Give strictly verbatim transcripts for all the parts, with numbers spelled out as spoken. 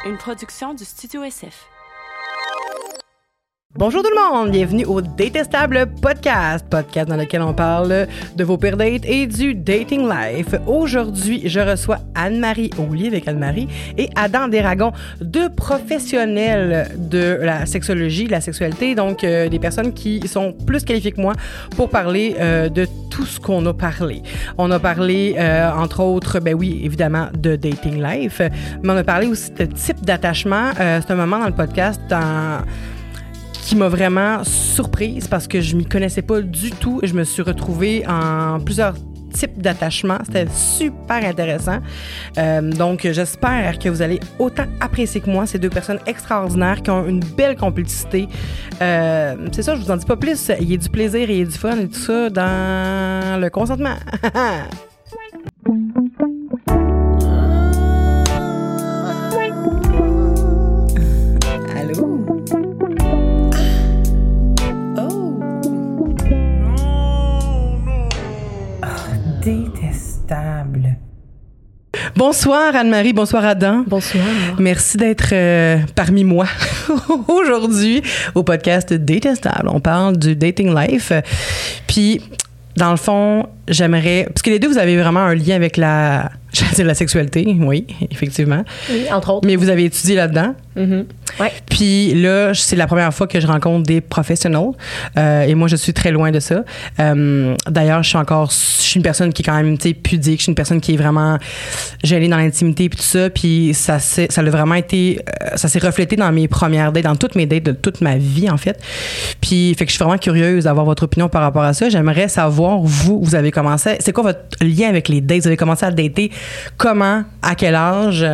une production du Studio S F. Bonjour tout le monde, bienvenue au Détestable Podcast, podcast dans lequel on parle de vos pires dates et du dating life. Aujourd'hui, je reçois Anne-Marie Aulier avec Anne-Marie et Adam Desragons, deux professionnels de la sexologie, de la sexualité, donc euh, des personnes qui sont plus qualifiées que moi pour parler euh, de tout ce qu'on a parlé. On a parlé, euh, entre autres, ben oui, évidemment, de dating life, mais on a parlé aussi de type d'attachement. Euh, c'est un moment dans le podcast dans... qui m'a vraiment surprise parce que je m'y connaissais pas du tout. Je me suis retrouvée en plusieurs types d'attachements. C'était super intéressant. Euh, donc, j'espère que vous allez autant apprécier que moi ces deux personnes extraordinaires qui ont une belle complicité. Euh, c'est ça, je vous en dis pas plus. Il y a du plaisir et il y a du fun et tout ça dans le consentement. Allô? Détestable. Bonsoir Anne-Marie, bonsoir Adam. Bonsoir. Merci d'être euh, parmi moi aujourd'hui au podcast Détestable. On parle du dating life. Puis, dans le fond, j'aimerais... Parce que les deux, vous avez vraiment un lien avec la... J'allais dire la sexualité, oui, effectivement. Oui, entre autres. Mais vous avez étudié là-dedans. Mm-hmm. Ouais. Puis là, c'est la première fois que je rencontre des professionnels. Euh, et moi, je suis très loin de ça. Euh, d'ailleurs, je suis encore... Je suis une personne qui est quand même, tu sais, pudique. Je suis une personne qui est vraiment gênée dans l'intimité puis tout ça. Puis ça s'est, ça a vraiment été... Euh, ça s'est reflété dans mes premières dates, dans toutes mes dates de toute ma vie, en fait. Puis, fait que je suis vraiment curieuse d'avoir votre opinion par rapport à ça. J'aimerais savoir, vous, vous avez commencé... C'est quoi votre lien avec les dates? Vous avez commencé à dater comment? À quel âge?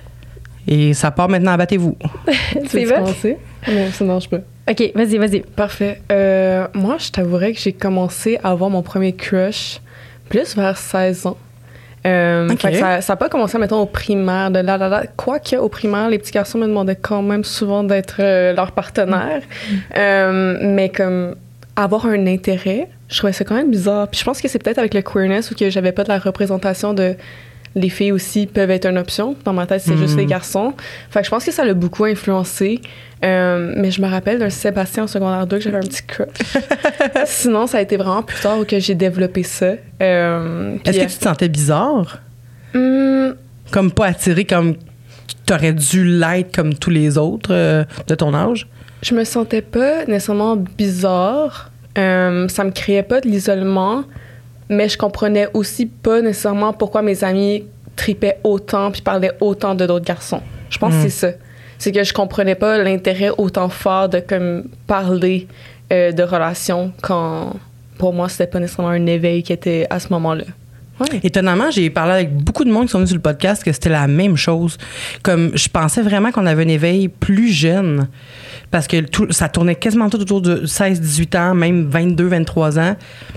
Et ça part maintenant, abattez-vous. C'est vrai? Non, ça ne marche pas. OK, vas-y, vas-y. Parfait. Euh, moi, je t'avouerais que j'ai commencé à avoir mon premier crush plus vers seize ans. Euh, okay. Fait que ça n'a pas commencé, mettons, au primaire. De là, là, là. Quoique, au primaire, les petits garçons me demandaient quand même souvent d'être euh, leur partenaire. Mm. Euh, mais comme avoir un intérêt, je trouvais ça quand même bizarre. Puis je pense que c'est peut-être avec le queerness ou que j'avais pas de la représentation de... Les filles aussi peuvent être une option. Dans ma tête, c'est mmh. juste les garçons. Fait que je pense que ça l'a beaucoup influencé. Euh, mais je me rappelle d'un Sébastien en secondaire deux que j'avais un petit crush. Sinon, ça a été vraiment plus tard que j'ai développé ça. Euh, Est-ce que tu te sentais bizarre? Mmh. Comme pas attirée comme t'aurais dû l'être comme tous les autres euh, de ton âge? Je me sentais pas nécessairement bizarre. Euh, ça me créait pas de l'isolement. Mais je comprenais aussi pas nécessairement pourquoi mes amis tripaient autant puis parlaient autant de d'autres garçons. Je pense mmh. que c'est ça. C'est que je comprenais pas l'intérêt autant fort de comme parler euh, de relations quand, pour moi, c'était pas nécessairement un éveil qui était à ce moment-là. Ouais. Étonnamment, j'ai parlé avec beaucoup de monde qui sont venus sur le podcast que c'était la même chose. Comme je pensais vraiment qu'on avait un éveil plus jeune parce que tout, ça tournait quasiment tout autour de seize dix-huit ans, même vingt-deux vingt-trois ans.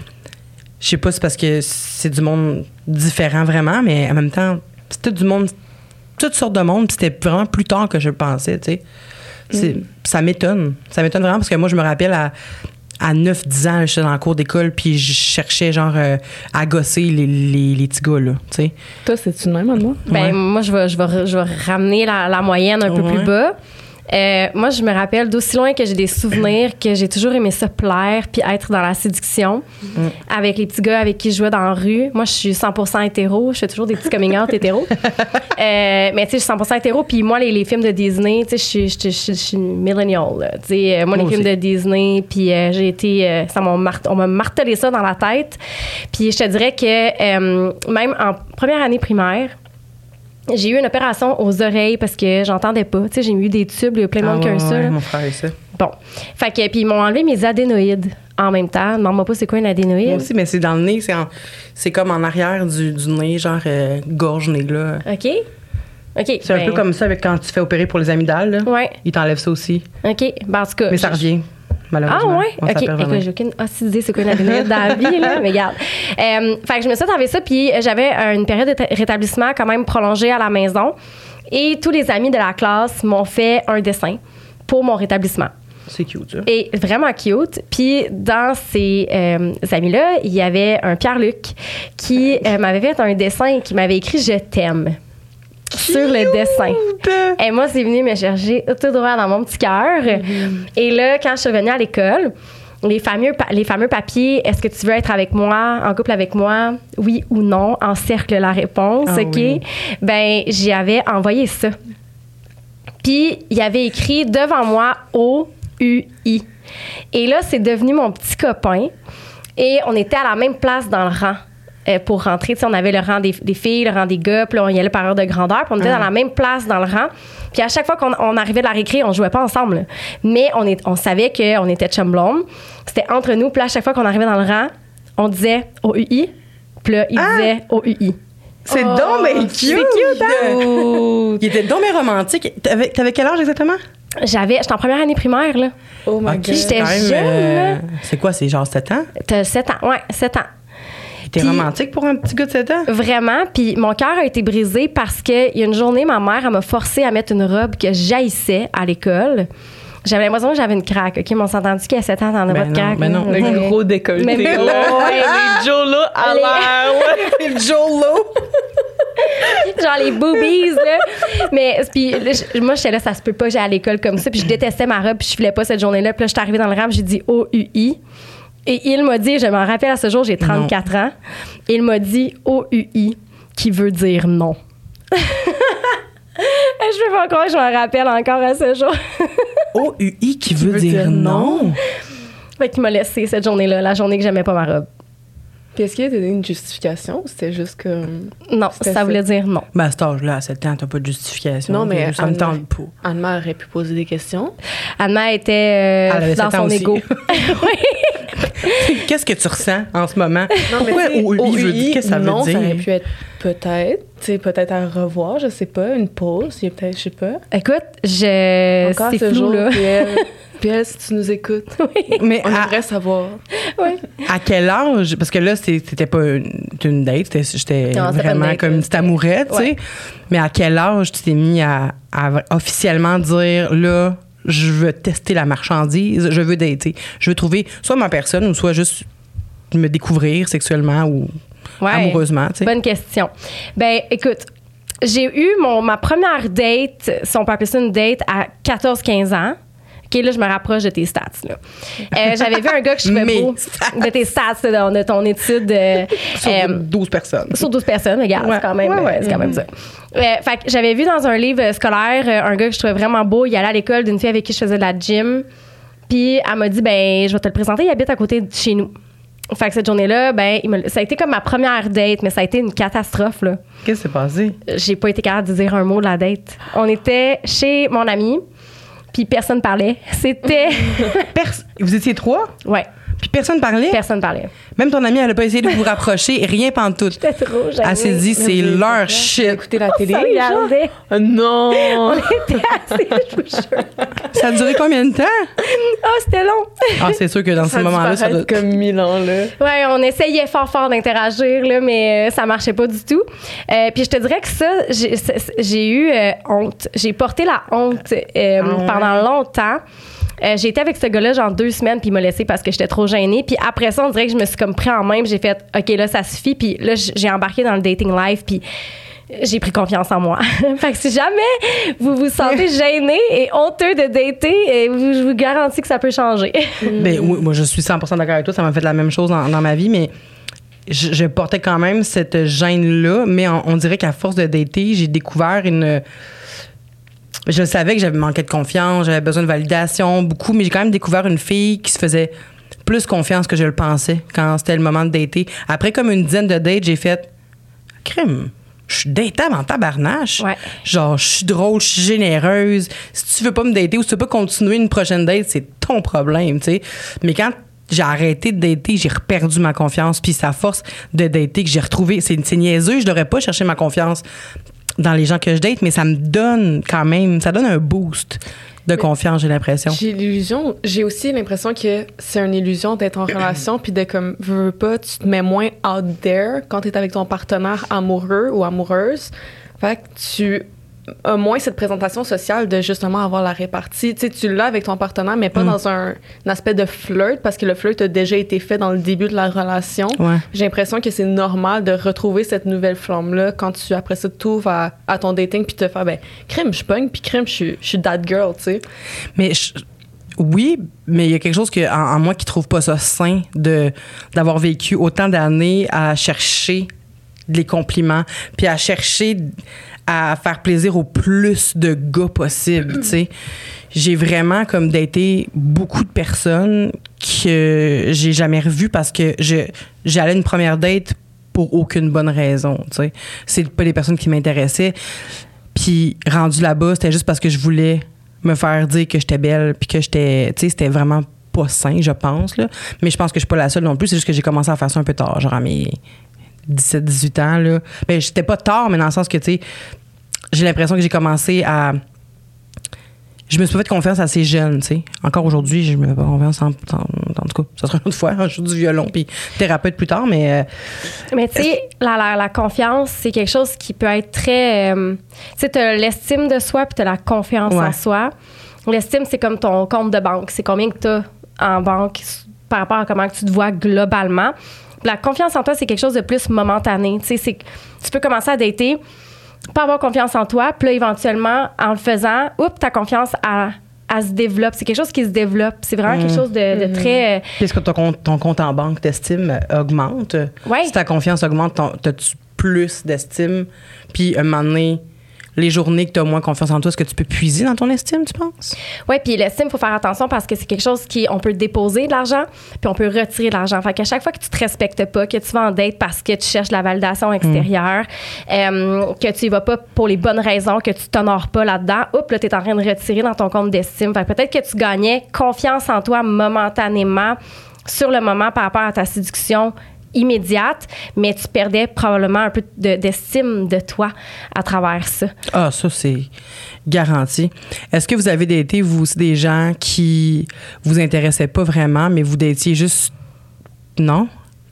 Je sais pas, c'est parce que c'est du monde différent vraiment, mais en même temps, c'était du monde, toutes sortes de monde, puis c'était vraiment plus tard que je pensais, tu sais. C'est, mm. Ça m'étonne. Ça m'étonne vraiment parce que moi, je me rappelle à, à neuf dix ans, j'étais dans le cours d'école, puis je cherchais genre euh, à gosser les, les, les petits gars, là, tu sais. Toi, c'est-tu de même, moi? Ben, ouais. moi, je vais, je vais, je vais ramener la, la moyenne un ouais. peu plus bas. Euh, moi, je me rappelle d'aussi loin que j'ai des souvenirs que j'ai toujours aimé ça plaire puis être dans la séduction mm. avec les petits gars avec qui je jouais dans la rue. Moi, je suis cent pour cent hétéro. Je fais toujours des petits coming out hétéro. euh, mais tu sais, je suis cent pour cent hétéro. Puis moi, les, les films de Disney, tu sais, je suis je suis millennial. Tu sais, moi, les moi films aussi. de Disney, puis euh, j'ai été... Euh, ça m'a mart- on m'a martelé ça dans la tête. Puis je te dirais que euh, même en première année primaire, j'ai eu une opération aux oreilles parce que j'entendais pas. Tu sais, j'ai eu des tubes, il y a plein de monde qui a eu ça. Ouais, mon frère a eu ça. Bon. Fait que, puis ils m'ont enlevé mes adénoïdes en même temps. Demande-moi pas c'est quoi une adénoïde. Moi aussi, mais c'est dans le nez. C'est, en, c'est comme en arrière du, du nez, genre euh, gorge-nez, là. OK. OK. C'est ben, un peu comme ça avec quand tu fais opérer pour les amygdales, là. Ouais. Ils t'enlèvent ça aussi. OK. Ben, en tout cas. Mais ça revient. Malheureusement. Ah ouais? OK. Écoute, j'ai aucune idée c'est quoi une adénoïde dans la vie, là, mais regarde. Euh, fait que je me suis enlevée ça, puis j'avais une période de rétablissement quand même prolongée à la maison. Et tous les amis de la classe m'ont fait un dessin pour mon rétablissement. C'est cute, ça. Et vraiment cute. Puis dans ces euh, amis-là, il y avait un Pierre-Luc qui euh, m'avait fait un dessin et qui m'avait écrit « Je t'aime ». sur le dessin. Et moi, c'est venu me chercher tout droit dans mon petit cœur. Mm-hmm. Et là, quand je suis revenue à l'école, les fameux, les fameux papiers, est-ce que tu veux être avec moi, en couple avec moi, oui ou non, encercle la réponse, ah, OK? Oui. Ben, j'y avais envoyé ça. Puis, il y avait écrit devant moi O U I. Et là, c'est devenu mon petit copain. Et on était à la même place dans le rang euh, pour rentrer. Tu sais, on avait le rang des, des filles, le rang des gars, puis là, on y allait par heure de grandeur. Puis on était ah. dans la même place dans le rang. Puis à chaque fois qu'on on arrivait de la récré, on jouait pas ensemble. Là. Mais on, est, on savait qu'on était chum blonde. C'était entre nous. Puis là, à chaque fois qu'on arrivait dans le rang, on disait O U I. Puis là, il ah. disait O U I. C'est oh, donc bien cute! C'est cute, hein? Il était donc bien romantique. T'avais, t'avais quel âge exactement? J'avais... J'étais en première année primaire, là. Oh my okay. God! J'étais même, jeune, euh, là. C'est quoi? C'est genre sept ans? T'as sept ans, ouais, sept ans. T'es romantique pour un petit gars de sept ans? Vraiment. Puis mon cœur a été brisé parce qu'il y a une journée, ma mère, elle m'a forcé à mettre une robe que j'haïssais à l'école. J'avais l'impression que j'avais une craque. OK, mais on s'est entendu qu'à sept ans, t'en as ben pas de craque. Ben non, le gros décolleté. Mais là. Ouais, les Jolo à l'air. Ouais, les Jolo. Genre les boobies, là. Mais puis là, je, moi, j'étais là, ça se peut pas, j'allais à l'école comme ça. Puis je détestais ma robe, puis je filais pas cette journée-là. Puis là, j'étais arrivée dans le rang, j'ai dit O U I. Et il m'a dit, je m'en rappelle à ce jour, j'ai trente-quatre non. ans. Et il m'a dit O U I, qui veut dire non. Je peux pas croire que je m'en rappelle encore à ce jour. O U I, qui veut, veut dire, dire non. non. Fait qu'il m'a laissé cette journée-là, la journée que j'aimais pas ma robe. Puis est-ce qu'il y a une justification ou c'était juste comme... Non, ça, ça voulait dire non. Ben à cet âge-là, à sept ans, t'as pas de justification. Non, mais ça me tente pas. Anne-Mère aurait pu poser des questions. Anne-Mère était euh, dans son égo. Oui. Qu'est-ce que tu ressens en ce moment? Non, pourquoi O U I veut dire? Qu'est-ce que ça veut non, dire? Ça aurait pu être peut-être, tu sais, peut-être à revoir, je sais pas, une pause, il y a peut-être, je sais pas. Écoute, je... Encore c'est ce flou, jour, là. Puis elle, puis elle, si tu nous écoutes, oui. mais on à, aimerait savoir. Oui. À quel âge? Parce que là, c'était pas une, une date, c'était, j'étais non, vraiment date, comme une petite amourette, tu sais. Ouais. Mais à quel âge tu t'es mis à, à officiellement dire, là, je veux tester la marchandise, je veux dater, je veux trouver soit ma personne ou soit juste me découvrir sexuellement ou ouais, amoureusement, tu sais. Bonne question. Ben, écoute, j'ai eu mon, ma première date, si on peut appeler ça une date, à quatorze quinze ans. OK, là, je me rapproche de tes stats, là. Euh, j'avais vu un gars que je trouvais beau. Stats. De tes stats, là, de ton étude. Euh, sur euh, douze personnes. Sur douze personnes, regarde, ouais. c'est quand même, ouais, ouais. C'est quand même ça. Euh, fait que j'avais vu dans un livre scolaire euh, un gars que je trouvais vraiment beau. Il allait à l'école d'une fille avec qui je faisais de la gym. Puis elle m'a dit, ben, je vais te le présenter, il habite à côté de chez nous. Fait que cette journée-là, ben, il me, ça a été comme ma première date, mais ça a été une catastrophe, là. Qu'est-ce qui s'est passé? J'ai pas été capable de dire un mot de la date. On était chez mon ami. Puis personne parlait. C'était... Pers- vous étiez trois? Ouais. Puis personne parlait? Personne parlait. Même ton amie, elle a pas essayé de vous rapprocher, rien pantoute. J'étais trop gênée. Elle s'est dit, c'est leur shit. Écouter la télé. On regardait. Oh, non! On était assis, je vous jure. Ça a duré combien de temps? Ah, oh, c'était long. Ah, c'est sûr que dans ça ce moment-là, ça doit... comme mille ans, là. Ouais, on essayait fort, fort d'interagir, là, mais euh, ça marchait pas du tout. Euh, puis je te dirais que ça, j'ai, j'ai eu euh, honte. J'ai porté la honte euh, ah ouais. pendant longtemps. Euh, j'ai été avec ce gars-là genre deux semaines puis il m'a laissé parce que j'étais trop gênée. Puis après ça, on dirait que je me suis comme pris en main puis j'ai fait OK, là, ça suffit. Puis là, j'ai embarqué dans le dating life puis j'ai pris confiance en moi. Fait que si jamais vous vous sentez gêné et honteux de dater, je vous garantis que ça peut changer. Ben, oui, moi, je suis cent pour cent d'accord avec toi. Ça m'a fait la même chose dans, dans ma vie, mais je, je portais quand même cette gêne-là. Mais on, on dirait qu'à force de dater, j'ai découvert une... Je savais que j'avais manqué de confiance, j'avais besoin de validation, beaucoup, mais j'ai quand même découvert une fille qui se faisait plus confiance que je le pensais quand c'était le moment de dater. Après comme une dizaine de dates, j'ai fait « Crime, je suis datable en tabarnache. Ouais. Genre, je suis drôle, je suis généreuse. Si tu veux pas me dater ou si tu veux pas continuer une prochaine date, c'est ton problème, tu sais. » Mais quand j'ai arrêté de dater, j'ai reperdu ma confiance, puis c'est à force de dater que j'ai retrouvé... C'est, c'est niaiseux, je devrais pas chercher ma confiance dans les gens que je date, mais ça me donne quand même, ça donne un boost de mais confiance, j'ai l'impression. J'ai l'illusion, j'ai aussi l'impression que c'est une illusion d'être en relation puis de comme, veux, veux pas, tu te mets moins out there quand t'es avec ton partenaire amoureux ou amoureuse. Fait que tu a moins cette présentation sociale de justement avoir la répartie. Tu sais, tu l'as avec ton partenaire, mais pas mm. dans un, un aspect de flirt, parce que le flirt a déjà été fait dans le début de la relation. Ouais. J'ai l'impression que c'est normal de retrouver cette nouvelle flamme-là quand tu, après ça, t'ouvres à, à ton dating puis te faire, ben, crime, je pogne, puis crime, je suis, je suis that girl, tu sais. Mais je, oui, mais il y a quelque chose que, en, en moi qui trouve pas ça sain de, d'avoir vécu autant d'années à chercher les compliments, puis à chercher à faire plaisir au plus de gars possible, tu sais. J'ai vraiment comme daté beaucoup de personnes que j'ai jamais revues parce que je j'allais une première date pour aucune bonne raison, tu sais. C'est pas des personnes qui m'intéressaient. Puis rendu là-bas, c'était juste parce que je voulais me faire dire que j'étais belle puis que j'étais, tu sais, c'était vraiment pas sain, je pense, là. Mais je pense que je suis pas la seule non plus, c'est juste que j'ai commencé à faire ça un peu tard, genre à mes dix-sept dix-huit ans, là. Ben, j'étais pas tard, mais dans le sens que, tu sais, j'ai l'impression que j'ai commencé à... Je me suis pas fait confiance assez jeune, tu sais. Encore aujourd'hui, je me fais pas confiance en, en, en tout cas. Ça sera une autre fois, je joue du violon puis thérapeute plus tard, mais... Euh, mais tu sais, la, la, la confiance, c'est quelque chose qui peut être très... Euh, tu sais, t'as l'estime de soi puis t'as la confiance ouais. en soi. L'estime, c'est comme ton compte de banque. C'est combien que t'as en banque par rapport à comment tu te vois globalement. La confiance en toi, c'est quelque chose de plus momentané. Tu sais, c'est, tu peux commencer à dater, pas avoir confiance en toi, puis là, éventuellement, en le faisant, oups, ta confiance, elle, elle se développe. C'est quelque chose qui se développe. C'est vraiment mmh. quelque chose de, de mmh. très... Est-ce que ton compte, ton compte en banque d'estime augmente? Oui. Si ta confiance augmente, ton, t'as-tu plus d'estime? Puis, un moment donné, les journées que tu as moins confiance en toi, est-ce que tu peux puiser dans ton estime, tu penses? Oui, puis l'estime, il faut faire attention parce que c'est quelque chose qui, on peut déposer de l'argent, puis on peut retirer de l'argent. Fait qu'à chaque fois que tu te respectes pas, que tu vas en date parce que tu cherches de la validation extérieure, mmh. euh, que tu y vas pas pour les bonnes raisons, que tu t'honores pas là-dedans, oups, là, tu es en train de retirer dans ton compte d'estime. Fait que peut-être que tu gagnais confiance en toi momentanément, sur le moment, par rapport à ta séduction immédiate, mais tu perdais probablement un peu de, d'estime de toi à travers ça. Ah, ça, c'est garanti. Est-ce que vous avez daté, vous aussi, des gens qui vous intéressaient pas vraiment, mais vous datiez juste... Non?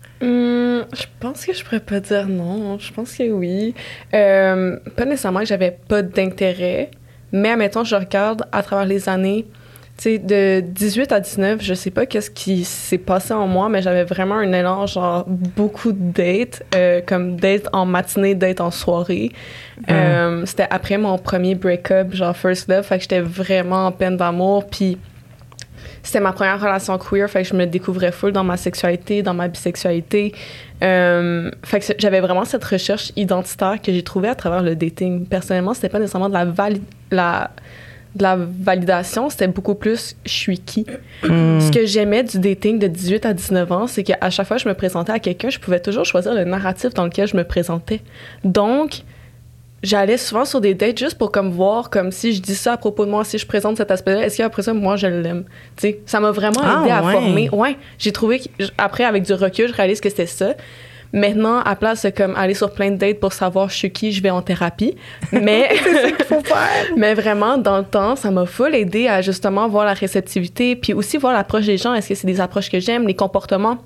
Hum, je pense que je pourrais pas dire non. Je pense que oui. Euh, pas nécessairement que j'avais pas d'intérêt, mais admettons, je regarde à travers les années. Tu sais, de dix-huit à dix-neuf, je sais pas qu'est-ce qui s'est passé en moi, mais j'avais vraiment un élan, genre, beaucoup de dates, euh, comme dates en matinée, dates en soirée. Mm. Euh, c'était après mon premier break-up, genre first love, fait que j'étais vraiment en peine d'amour, puis c'était ma première relation queer, fait que je me découvrais full dans ma sexualité, dans ma bisexualité. Euh, fait que j'avais vraiment cette recherche identitaire que j'ai trouvée à travers le dating. Personnellement, c'était pas nécessairement de la vali- la de la validation, c'était beaucoup plus je suis qui. Mm. Ce que j'aimais du dating de dix-huit à dix-neuf ans, c'est qu'à chaque fois que je me présentais à quelqu'un, je pouvais toujours choisir le narratif dans lequel je me présentais. Donc, j'allais souvent sur des dates juste pour comme voir comme si je dis ça à propos de moi, si je présente cet aspect-là, est-ce qu'après ça, moi, je l'aime? Tu sais, ça m'a vraiment aidé ah, à ouais. former. Ouais, j'ai trouvé qu'après, avec du recul, je réalise que c'était ça. Maintenant, à place de comme aller sur plein de dates pour savoir je suis qui, je vais en thérapie. Mais c'est ça qu'il faut faire. Mais vraiment, dans le temps, ça m'a full aidé à justement voir la réceptivité, puis aussi voir l'approche des gens. Est-ce que c'est des approches que j'aime, les comportements?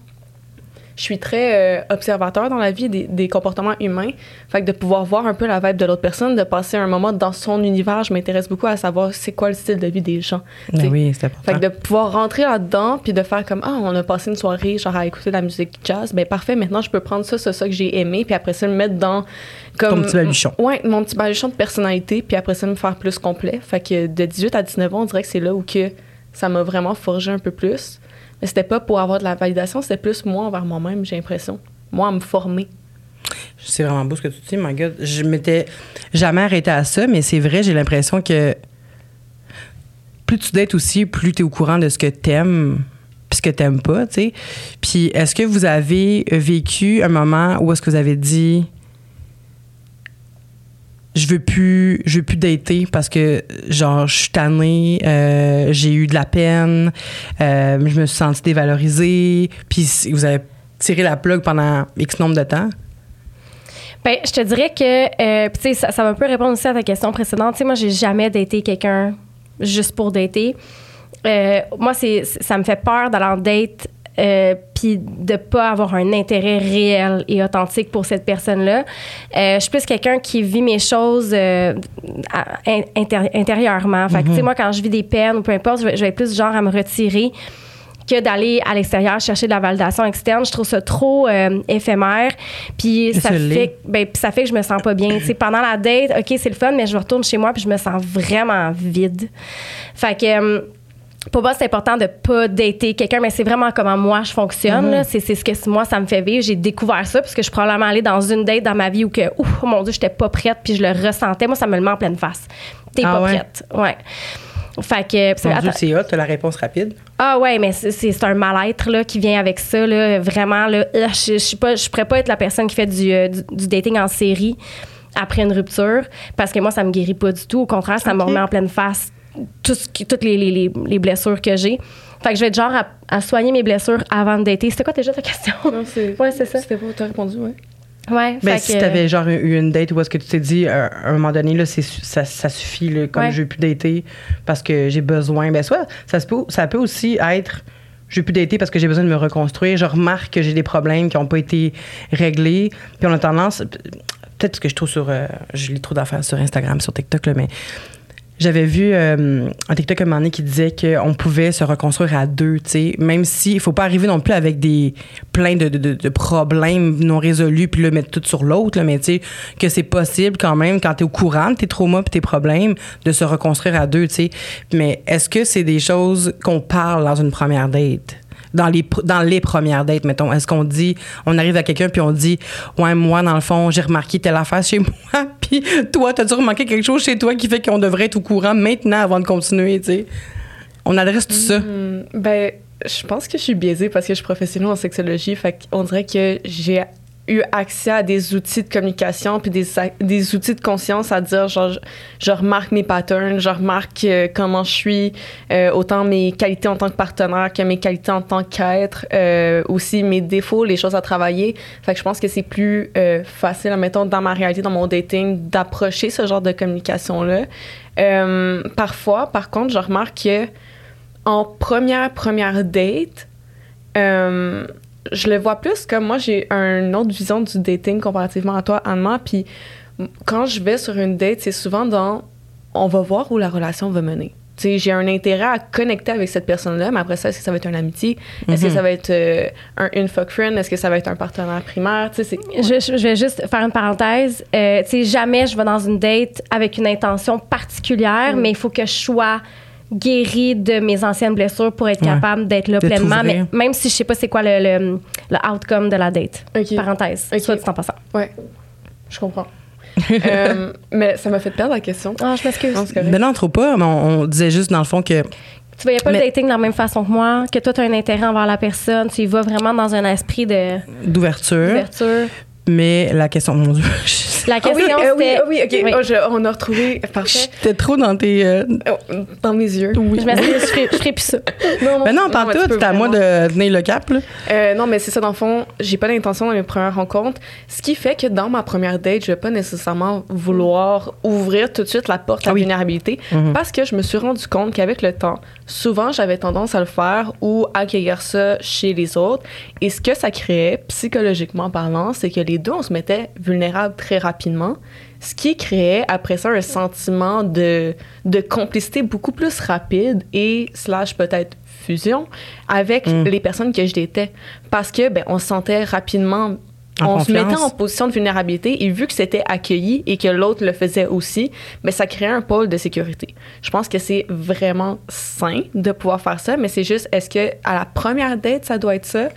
Je suis très euh, observateur dans la vie des, des comportements humains. Fait que de pouvoir voir un peu la vibe de l'autre personne, de passer un moment dans son univers, je m'intéresse beaucoup à savoir c'est quoi le style de vie des gens. Ben oui, c'est important. Fait que de pouvoir rentrer là-dedans puis de faire comme ah, on a passé une soirée genre à écouter de la musique jazz, ben parfait, maintenant je peux prendre ça, ça, ça que j'ai aimé, puis après ça le mettre dans comme ton petit baluchon. Ouais, mon petit baluchon de personnalité, puis après ça me faire plus complet. Fait que de dix-huit à dix-neuf ans, on dirait que c'est là où que ça m'a vraiment forgé un peu plus. Mais c'était pas pour avoir de la validation, c'était plus moi envers moi-même, j'ai l'impression. Moi, à me former. C'est vraiment beau ce que tu dis, my God. Je m'étais jamais arrêtée à ça, mais c'est vrai, j'ai l'impression que plus tu dates aussi, plus tu es au courant de ce que t'aimes puis ce que t'aimes pas, tu sais. Puis est-ce que vous avez vécu un moment où est-ce que vous avez dit je veux plus je veux plus dater parce que genre je suis tannée, euh, j'ai eu de la peine, euh, je me suis sentie dévalorisée, puis vous avez tiré la plug pendant X nombre de temps? Ben, je te dirais que euh, tu sais ça, ça va un peu répondre aussi à ta question précédente. Tu sais, moi j'ai jamais daté quelqu'un juste pour dater. Euh, moi c'est ça me fait peur d'aller en date euh, puis de pas avoir un intérêt réel et authentique pour cette personne-là. Euh, je suis plus quelqu'un qui vit mes choses euh, à, inter- intérieurement. Fait que, mm-hmm. tu sais, moi, quand je vis des peines ou peu importe, je vais, je vais être plus genre à me retirer que d'aller à l'extérieur chercher de la validation externe. Je trouve ça trop euh, éphémère. Puis ça fait, ben, puis ça fait que je me sens pas bien. T'sais, pendant la date, OK, c'est le fun, mais je retourne chez moi puis je me sens vraiment vide. Fait que... Euh, pour moi, c'est important de pas dater quelqu'un, mais c'est vraiment comment moi je fonctionne. Mm-hmm. Là. C'est, c'est ce que moi, ça me fait vivre. J'ai découvert ça parce que je suis probablement allée dans une date dans ma vie où que, ouf, oh mon Dieu, j'étais pas prête puis je le ressentais. Moi, ça me le met en pleine face. T'es ah pas ouais? prête. Ouais. Fait que... Mon Dieu, c'est hot, t'as la réponse rapide. Ah ouais, mais c'est, c'est, c'est un mal-être là, qui vient avec ça. Là, vraiment, là, je, je, je, je pourrais pas être la personne qui fait du, euh, du, du dating en série après une rupture parce que moi, ça me guérit pas du tout. Au contraire, ça okay. me remet en pleine face tout ce qui, toutes les, les, les blessures que j'ai. Fait que je vais être genre à, à soigner mes blessures avant de dater. C'était quoi déjà ta question? Non, c'est, ouais, c'est ça. C'était pas, t'as répondu, ouais. Ouais. Ben, fait si que, t'avais genre eu une date où est-ce que tu t'es dit, à un moment donné, là, c'est, ça, ça suffit, là, comme ouais. je veux plus dater parce que j'ai besoin. Ben, soit, ça, se peut, ça peut aussi être, je veux plus dater parce que j'ai besoin de me reconstruire. Je remarque que j'ai des problèmes qui n'ont pas été réglés. Puis on a tendance, peut-être parce que je trouve sur, euh, je lis trop d'affaires sur Instagram, sur TikTok, là, mais j'avais vu euh, un TikTok à un moment donné qui disait qu'on pouvait se reconstruire à deux, tu sais, même si il faut pas arriver non plus avec des plein de, de, de problèmes non résolus puis le mettre tout sur l'autre, là, mais tu sais, que c'est possible quand même, quand tu es au courant de tes traumas puis tes problèmes, de se reconstruire à deux, tu sais. Mais est-ce que c'est des choses qu'on parle dans une première date? Dans les, dans les premières dates, mettons, est-ce qu'on dit, on arrive à quelqu'un puis on dit, ouais, moi, dans le fond, j'ai remarqué telle affaire chez moi, puis toi, t'as-tu remarqué quelque chose chez toi qui fait qu'on devrait être au courant maintenant avant de continuer, tu sais? On adresse tout ça. Mmh, ben, je pense que je suis biaisée parce que je suis professionnelle en sexologie, fait qu'on dirait que j'ai eu accès à des outils de communication puis des, des outils de conscience à dire genre je, je remarque mes patterns, je remarque euh, comment je suis, euh, autant mes qualités en tant que partenaire que mes qualités en tant qu'être, euh, aussi mes défauts, les choses à travailler. Fait que je pense que c'est plus euh, facile, mettons, dans ma réalité, dans mon dating, d'approcher ce genre de communication-là. Euh, parfois, par contre, je remarque que en première, première date, euh, je le vois plus comme moi, j'ai une autre vision du dating comparativement à toi, Anne-Marie. Puis quand je vais sur une date, c'est souvent dans on va voir où la relation va mener. Tu sais, j'ai un intérêt à connecter avec cette personne-là, mais après ça, est-ce que ça va être une amitié? Est-ce mm-hmm. que ça va être euh, un, une fuck friend? Est-ce que ça va être un partenaire primaire? Tu sais, c'est... Je, je vais juste faire une parenthèse. Euh, tu sais, jamais je vais dans une date avec une intention particulière, mm. mais il faut que je sois guérie de mes anciennes blessures pour être ouais. capable d'être là de pleinement, mais même si je sais pas c'est quoi le, le, le outcome de la date. Okay. Parenthèse, okay. soit dit en passant. Ouais, je comprends. euh, mais ça m'a fait perdre la question. Ah, je m'excuse. Non, ben non, trop pas, mais on, on disait juste dans le fond que... Tu voyais pas mais, le dating de la même façon que moi, que toi, tu as un intérêt envers la personne, tu y vas vraiment dans un esprit de... D'ouverture. D'ouverture. Mais la question, mon Dieu. La question, ah oui, c'était... Euh, oui, oui, OK. Oui. Oh, je, on a retrouvé... Parfait. J'étais trop dans tes... Euh... Oh, dans mes yeux. Oui. Je m'excuse, je ferai, je ferai plus ça. Non, non, mais non, pas tout. C'est à moi de tenir le cap, là. Euh, non, mais c'est ça, dans le fond, j'ai pas d'intention dans mes premières rencontres. Ce qui fait que dans ma première date, je vais pas nécessairement vouloir ouvrir tout de suite la porte à la ah oui. vulnérabilité mm-hmm. parce que je me suis rendu compte qu'avec le temps, souvent, j'avais tendance à le faire ou à accueillir ça chez les autres. Et ce que ça créait, psychologiquement parlant, c'est que les deux, on se mettait vulnérables très rapidement, ce qui créait après ça un sentiment de, de complicité beaucoup plus rapide et slash peut-être fusion avec mm. les personnes que je datais. Parce que, ben, on se sentait rapidement... En on confiance. Se mettait en position de vulnérabilité et vu que c'était accueilli et que l'autre le faisait aussi, ben ça créait un pôle de sécurité. Je pense que c'est vraiment sain de pouvoir faire ça, mais c'est juste, est-ce que à la première date, ça doit être ça?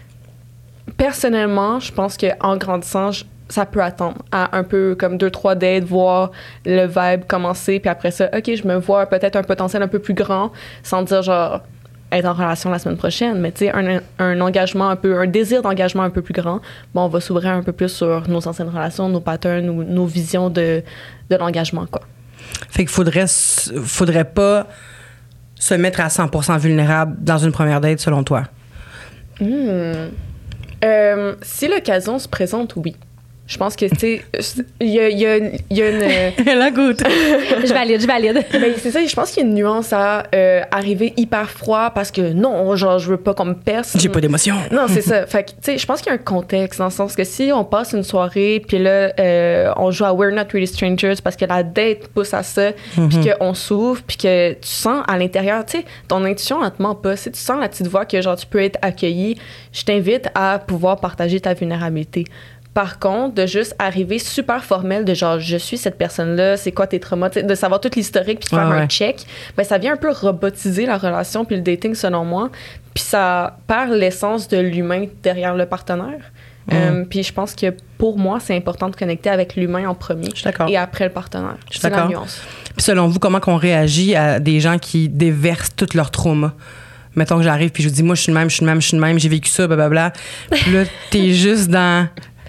Personnellement, je pense qu'en grandissant, je, ça peut attendre à un peu comme deux, trois dates, voir le vibe commencer, puis après ça, OK, je me vois peut-être un potentiel un peu plus grand, sans dire genre être en relation la semaine prochaine, mais tu sais, un, un engagement un peu, un désir d'engagement un peu plus grand, bon, on va s'ouvrir un peu plus sur nos anciennes relations, nos patterns ou nos visions de, de l'engagement, quoi. Fait qu'il faudrait, faudrait pas se mettre à cent pour cent vulnérable dans une première date, selon toi? Mmh. Euh, si l'occasion se présente, oui. Je pense que, tu sais, il y a, y a, y a une... La goutte. Je valide, je valide. Ben, c'est ça, je pense qu'il y a une nuance à euh, arriver hyper froid parce que non, genre, je veux pas qu'on me perce. J'ai pas d'émotion. Non, c'est ça. Fait que, tu sais, je pense qu'il y a un contexte dans le sens que si on passe une soirée, puis là, euh, on joue à We're Not Really Strangers parce que la date pousse à ça, Mm-hmm. puis qu'on s'ouvre, puis que tu sens à l'intérieur, tu sais, ton intuition, elle te ment pas. Si tu sens la petite voix que, genre, tu peux être accueilli, je t'invite à pouvoir partager ta vulnérabilité. Par contre, de juste arriver super formel, de genre, je suis cette personne-là, c'est quoi tes traumas, de savoir tout l'historique puis faire ouais, un ouais. check, ben ça vient un peu robotiser la relation puis le dating, selon moi. Puis ça perd l'essence de l'humain derrière le partenaire. Mm. Euh, puis je pense que pour moi, c'est important de connecter avec l'humain en premier. Je suis d'accord. Et après le partenaire. Je suis c'est d'accord. la nuance. Puis selon vous, comment qu'on réagit à des gens qui déversent tout leur trauma? Mettons que j'arrive puis je vous dis, moi, je suis de même, je suis de même, je suis de même, j'ai vécu ça, blablabla. Puis là, t'es juste dans...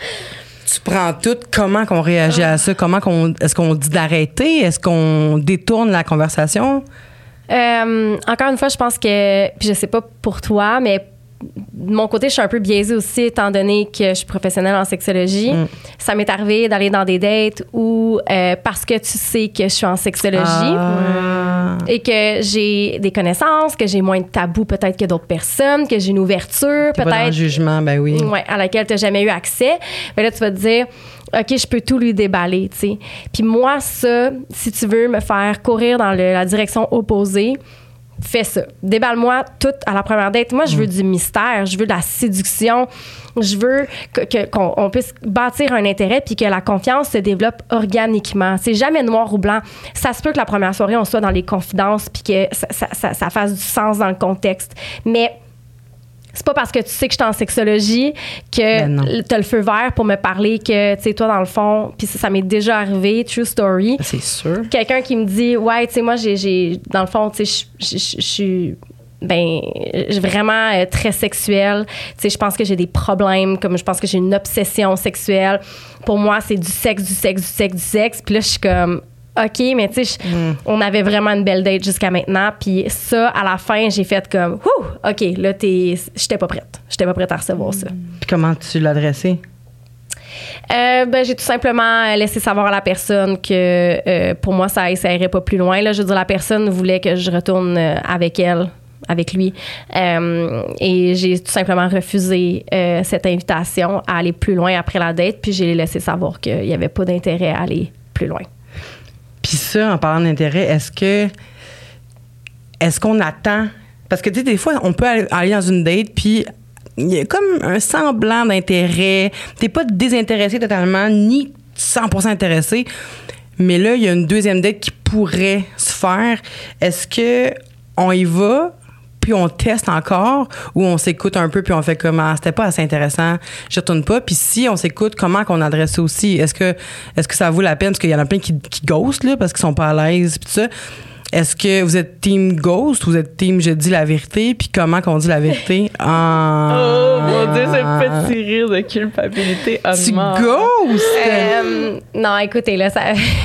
Tu prends tout. Comment qu'on réagit à ça? Comment qu'on... Est-ce qu'on dit d'arrêter? Est-ce qu'on détourne la conversation? Euh, encore une fois, je pense que, puis je sais pas pour toi, mais de mon côté, je suis un peu biaisée aussi, étant donné que je suis professionnelle en sexologie. Mm. Ça m'est arrivé d'aller dans des dates où, euh, parce que tu sais que je suis en sexologie Ah. et que j'ai des connaissances, que j'ai moins de tabous peut-être que d'autres personnes, que j'ai une ouverture T'es pas dans le peut-être jugement, ben oui. ouais, à laquelle tu n'as jamais eu accès, ben là, tu vas te dire, OK, je peux tout lui déballer, tu sais. Puis moi, ça, si tu veux me faire courir dans le- la direction opposée, fais ça. Déballe-moi tout à la première date. Moi, je veux du mystère, je veux de la séduction, je veux que, que- qu'on on puisse bâtir un intérêt puis que la confiance se développe organiquement. C'est jamais noir ou blanc. Ça se peut que la première soirée, on soit dans les confidences puis que ça, ça, ça, ça fasse du sens dans le contexte. Mais c'est pas parce que tu sais que je suis en sexologie Ben non. que t'as le feu vert pour me parler que, tu sais, toi, dans le fond, puis ça, ça m'est déjà arrivé, true story. C'est sûr. Quelqu'un qui me dit, ouais, tu sais, moi, j'ai, j'ai, dans le fond, tu sais, je- je je- je suis, ben, je- vraiment euh, très sexuelle. Tu sais, je pense que j'ai des problèmes, comme je pense que j'ai une obsession sexuelle. Pour moi, c'est du sexe, du sexe, du sexe, du sexe. Puis là, je suis comme, OK, mais tu sais, je- Mm. on avait vraiment une belle date jusqu'à maintenant. Puis ça, à la fin, j'ai fait comme, ouh, OK, là, t'es, j'étais pas prête. J'étais pas prête à recevoir ça. Puis comment tu l'as adressé? Euh, ben, j'ai tout simplement laissé savoir à la personne que euh, pour moi, ça, ça irait pas plus loin. Là, je veux dire, la personne voulait que je retourne euh, avec elle, avec lui. Euh, et j'ai tout simplement refusé euh, cette invitation à aller plus loin après la date. Puis j'ai laissé savoir qu'il n'y avait pas d'intérêt à aller plus loin. Puis ça, en parlant d'intérêt, est-ce que est-ce qu'on attend? Parce que tu sais, des fois, on peut aller, aller dans une date, puis il y a comme un semblant d'intérêt. T'es pas désintéressé totalement, ni cent pour cent intéressé. Mais là, il y a une deuxième date qui pourrait se faire. Est-ce que on y va, puis on teste encore, ou on s'écoute un peu, puis on fait comme ah, c'était pas assez intéressant, je retourne pas. Puis si on s'écoute, comment qu'on adresse ça aussi? Est-ce que, est-ce que ça vaut la peine? Parce qu'il y en a plein qui, qui ghostent, là, parce qu'ils sont pas à l'aise, puis tout ça. Est-ce que vous êtes team ghost ou vous êtes team je dis la vérité? Puis comment qu'on dit la vérité? Ah. Oh mon Dieu, ce petit rire de culpabilité. Tu ghostes? Euh, non, écoutez, là, ça,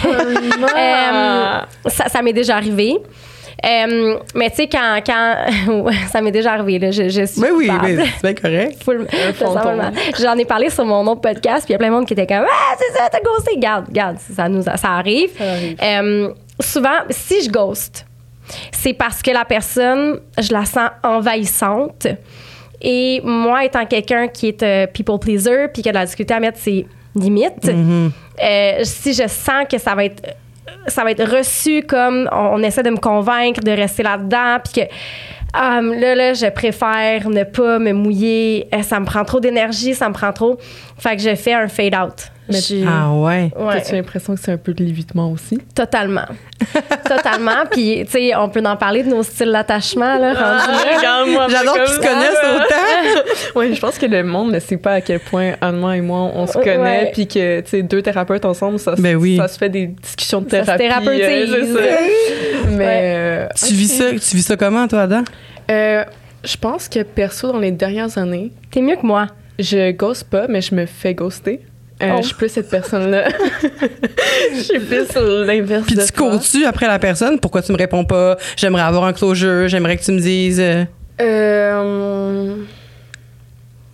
Ah. Euh, ça, ça m'est déjà arrivé. Euh, mais tu sais, quand, quand ouais, ça m'est déjà arrivé, là, je, je suis Ben oui, coupable. mais c'est bien correct. Full- Un ça sent fantôme. mal. J'en ai parlé sur mon autre podcast, puis il y a plein de monde qui était comme ah c'est ça t'as ghosté, garde, garde, ça nous ça arrive. Ça arrive. Euh, souvent, si je ghost, c'est parce que la personne, je la sens envahissante. Et moi, étant quelqu'un qui est euh, people pleaser, puis qui a de la difficulté à mettre ses limites, Mm-hmm. euh, si je sens que ça va être ça va être reçu comme on, on essaie de me convaincre de rester là-dedans, puis que ah, là, là, je préfère ne pas me mouiller. Euh, Ça me prend trop d'énergie, ça me prend trop. Fait que je fais un fade-out. Mais- Je- Ah ouais. ouais, As-tu l'impression que c'est un peu de l'évitement aussi? totalement. Totalement. Puis, tu sais, on peut en parler de nos styles d'attachement, là, rendus là. regarde-moi. J'adore qu'ils se connaissent autant. Oui, je pense que le monde ne sait pas à quel point Anne-moi et moi, on se Ouais. connaît, puis que, tu sais, deux thérapeutes ensemble, ça, se- Ben oui. ça se fait des discussions de Ça se thérapie. thérapeutise. euh, c'est ça. Mais... Ouais. euh, Tu vis ça, tu vis ça comment, toi, Adam? euh, je pense que, perso, dans les dernières années, T'es mieux que moi. je ghost pas, mais je me fais ghoster. Euh, Oh. Je suis plus cette personne-là. Je suis plus l'inverse Puis de tu toi. cours-tu après la personne? Pourquoi tu me réponds pas? J'aimerais avoir un closure, j'aimerais que tu me dises. euh, Euh,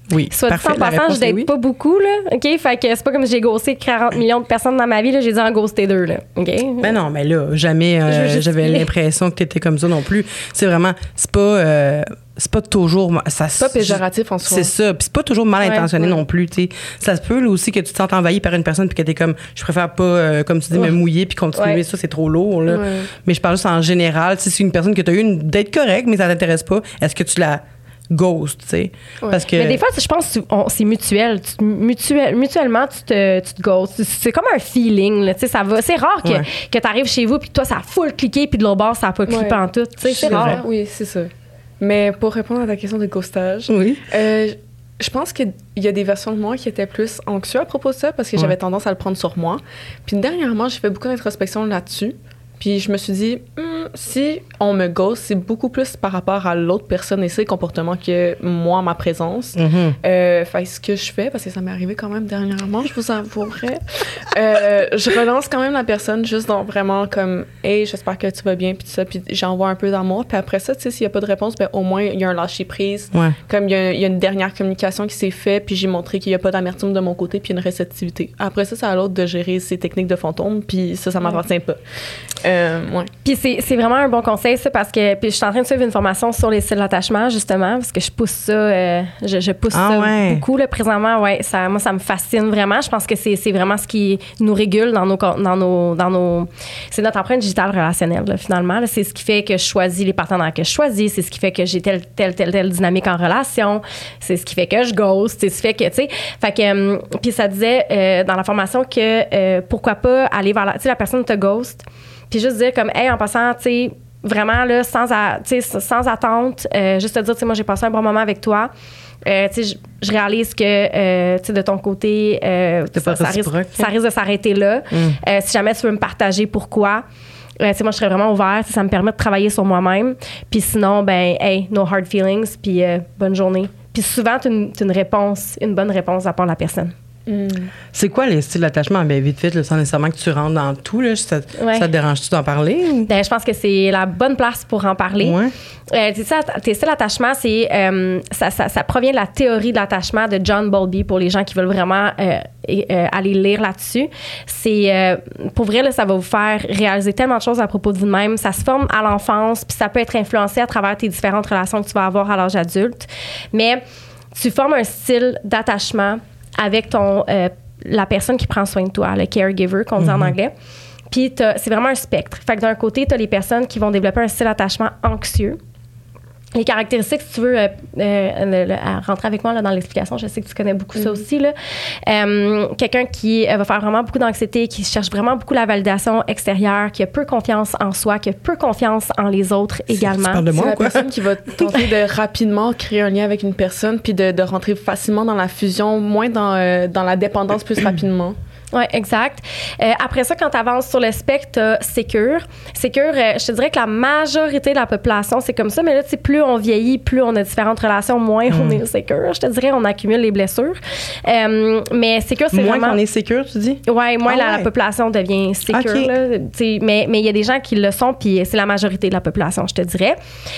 Oui, Soit dit parfait. en La passant, réponse je date est oui. pas beaucoup, là. OK? Fait que c'est pas comme si j'ai ghosté quarante millions de personnes dans ma vie, là. J'ai dit en ghosté deux, là. OK? Ben non, mais là, jamais euh, Je veux juste j'avais dire. l'impression que t'étais comme ça non plus. C'est vraiment, c'est pas, euh, c'est pas toujours, ça, C'est pas péjoratif en soi. C'est ça, puis c'est pas toujours mal Ouais, intentionné ouais. non plus, tu sais. Ça se peut là, aussi que tu te sentes envahi par une personne puis que t'es comme, je préfère pas, euh, comme tu dis, me Ouais. mouiller puis continuer, Ouais. ça c'est trop lourd là. Ouais. Mais je parle juste en général, si c'est une personne que t'as eu une date correcte mais ça t'intéresse pas, est-ce que tu la ghost, tu sais? Ouais. Parce que Mais des fois, je pense que tu- on- c'est mutuel. Tu- mutuel. Mutuellement, tu te, tu te ghostes. C'est- C'est comme un feeling. Là, tu sais, ça va. C'est rare que, Ouais. que tu arrives chez vous puis que toi, ça a full cliqué puis de l'autre bord, ça n'a pas cliqué Ouais. en tout. Tu sais, c'est C'est rare. vrai. Oui, c'est ça. Mais pour répondre à ta question de ghostage, oui. euh, je pense qu'il y a des versions de moi qui étaient plus anxieuses à propos de ça parce que Ouais. j'avais tendance à le prendre sur moi. Puis dernièrement, j'ai fait beaucoup d'introspection là-dessus. Puis je me suis dit, Hmm, si on me ghost, c'est beaucoup plus par rapport à l'autre personne et ses comportements que moi, ma présence. Mhm. Euh, fait ce que je fais, parce que ça m'est arrivé quand même dernièrement, je vous avouerai, euh, je relance quand même la personne juste dans vraiment comme « Hey, j'espère que tu vas bien », puis tout ça, puis j'envoie un peu d'amour. Puis après ça, tu sais, s'il n'y a pas de réponse, ben au moins, il y a un lâcher-prise. Ouais. Comme il y, a, il y a une dernière communication qui s'est faite, puis j'ai montré qu'il n'y a pas d'amertume de mon côté, puis une réceptivité. Après ça, c'est à l'autre de gérer ses techniques de fantôme, puis ça, ça m'appartient pas. Euh, ouais. Puis c'est, c'est vraiment un bon conseil, ça, parce que puis je suis en train de suivre une formation sur les styles d'attachement, justement, parce que je pousse ça, euh, je, je pousse Ah ça ouais. beaucoup, là, présentement. Ouais, ça, moi, ça me fascine vraiment. Je pense que c'est, c'est vraiment ce qui nous régule dans nos, dans nos, dans nos, c'est notre empreinte digitale relationnelle, là, finalement. Là. C'est ce qui fait que je choisis les partenaires que je choisis, c'est ce qui fait que j'ai telle, telle, telle, telle dynamique en relation, c'est ce qui fait que je ghost, c'est ce qui fait que, tu sais, fait que, hum, puis ça disait euh, dans la formation que euh, pourquoi pas aller vers la, tu sais, la personne te ghost, puis juste dire comme, hey, en passant, tu sais, vraiment, là, sans, a- tu sais, sans attente, euh, juste te dire, tu sais, moi, j'ai passé un bon moment avec toi. Euh, tu sais, je- je réalise que, euh, tu sais, de ton côté, euh, C'est pas ça, ça risque, réciproque. ça risque de s'arrêter là. Mm. Euh, si jamais tu veux me partager pourquoi, euh, tu sais, moi, je serais vraiment ouverte. Ça me permet de travailler sur moi-même. Puis sinon, ben, hey, no hard feelings, puis euh, bonne journée. Puis souvent, tu une, t'as une réponse, une bonne réponse à part la personne. Hmm. C'est quoi les styles d'attachement? Ben, vite, vite, là, sans nécessairement que tu rentres dans tout, là. Ça, Ouais. ça te dérange-tu d'en parler? Ou? Ben, je pense que c'est la bonne place pour en parler. Ouais. Euh, tu sais, tes styles d'attachement, c'est, euh, ça, ça, ça provient de la théorie de l'attachement de John Bowlby pour les gens qui veulent vraiment euh, et, euh, aller lire là-dessus. C'est, euh, pour vrai, là, ça va vous faire réaliser tellement de choses à propos de vous-même. Ça se forme à l'enfance, puis ça peut être influencé à travers tes différentes relations que tu vas avoir à l'âge adulte. Mais tu formes un style d'attachement avec ton, euh, la personne qui prend soin de toi, le caregiver, qu'on dit en anglais. Puis t'as- c'est vraiment un spectre. Fait que d'un côté, tu as les personnes qui vont développer un style d'attachement anxieux. Les caractéristiques, si tu veux euh, euh, le- le- à rentrer avec moi là, dans l'explication, je sais que tu connais beaucoup ça aussi. Là. Euh, quelqu'un qui euh, va faire vraiment beaucoup d'anxiété, qui cherche vraiment beaucoup la validation extérieure, qui a peu confiance en soi, qui a peu confiance en les autres également. Tu parles de C'est moi la ou quoi? personne qui va tenter de rapidement créer un lien avec une personne puis de, de rentrer facilement dans la fusion, moins dans, euh, dans la dépendance plus rapidement. Oui, exact. Euh, après ça, quand tu avances sur le spectre, tu as Sécure. Sécure, euh, je te dirais que la majorité de la population, c'est comme ça, mais là, tu sais, plus on vieillit, plus on a différentes relations, moins on est Sécure. Je te dirais, on accumule les blessures. Euh, mais Sécure, c'est Moins vraiment... qu'on est sécure, tu dis? Oui, moins Ah la, la ouais. population devient sécure. Ok. Là, tu sais, mais mais il y a des gens qui le sont, puis c'est la majorité de la population, je te dirais.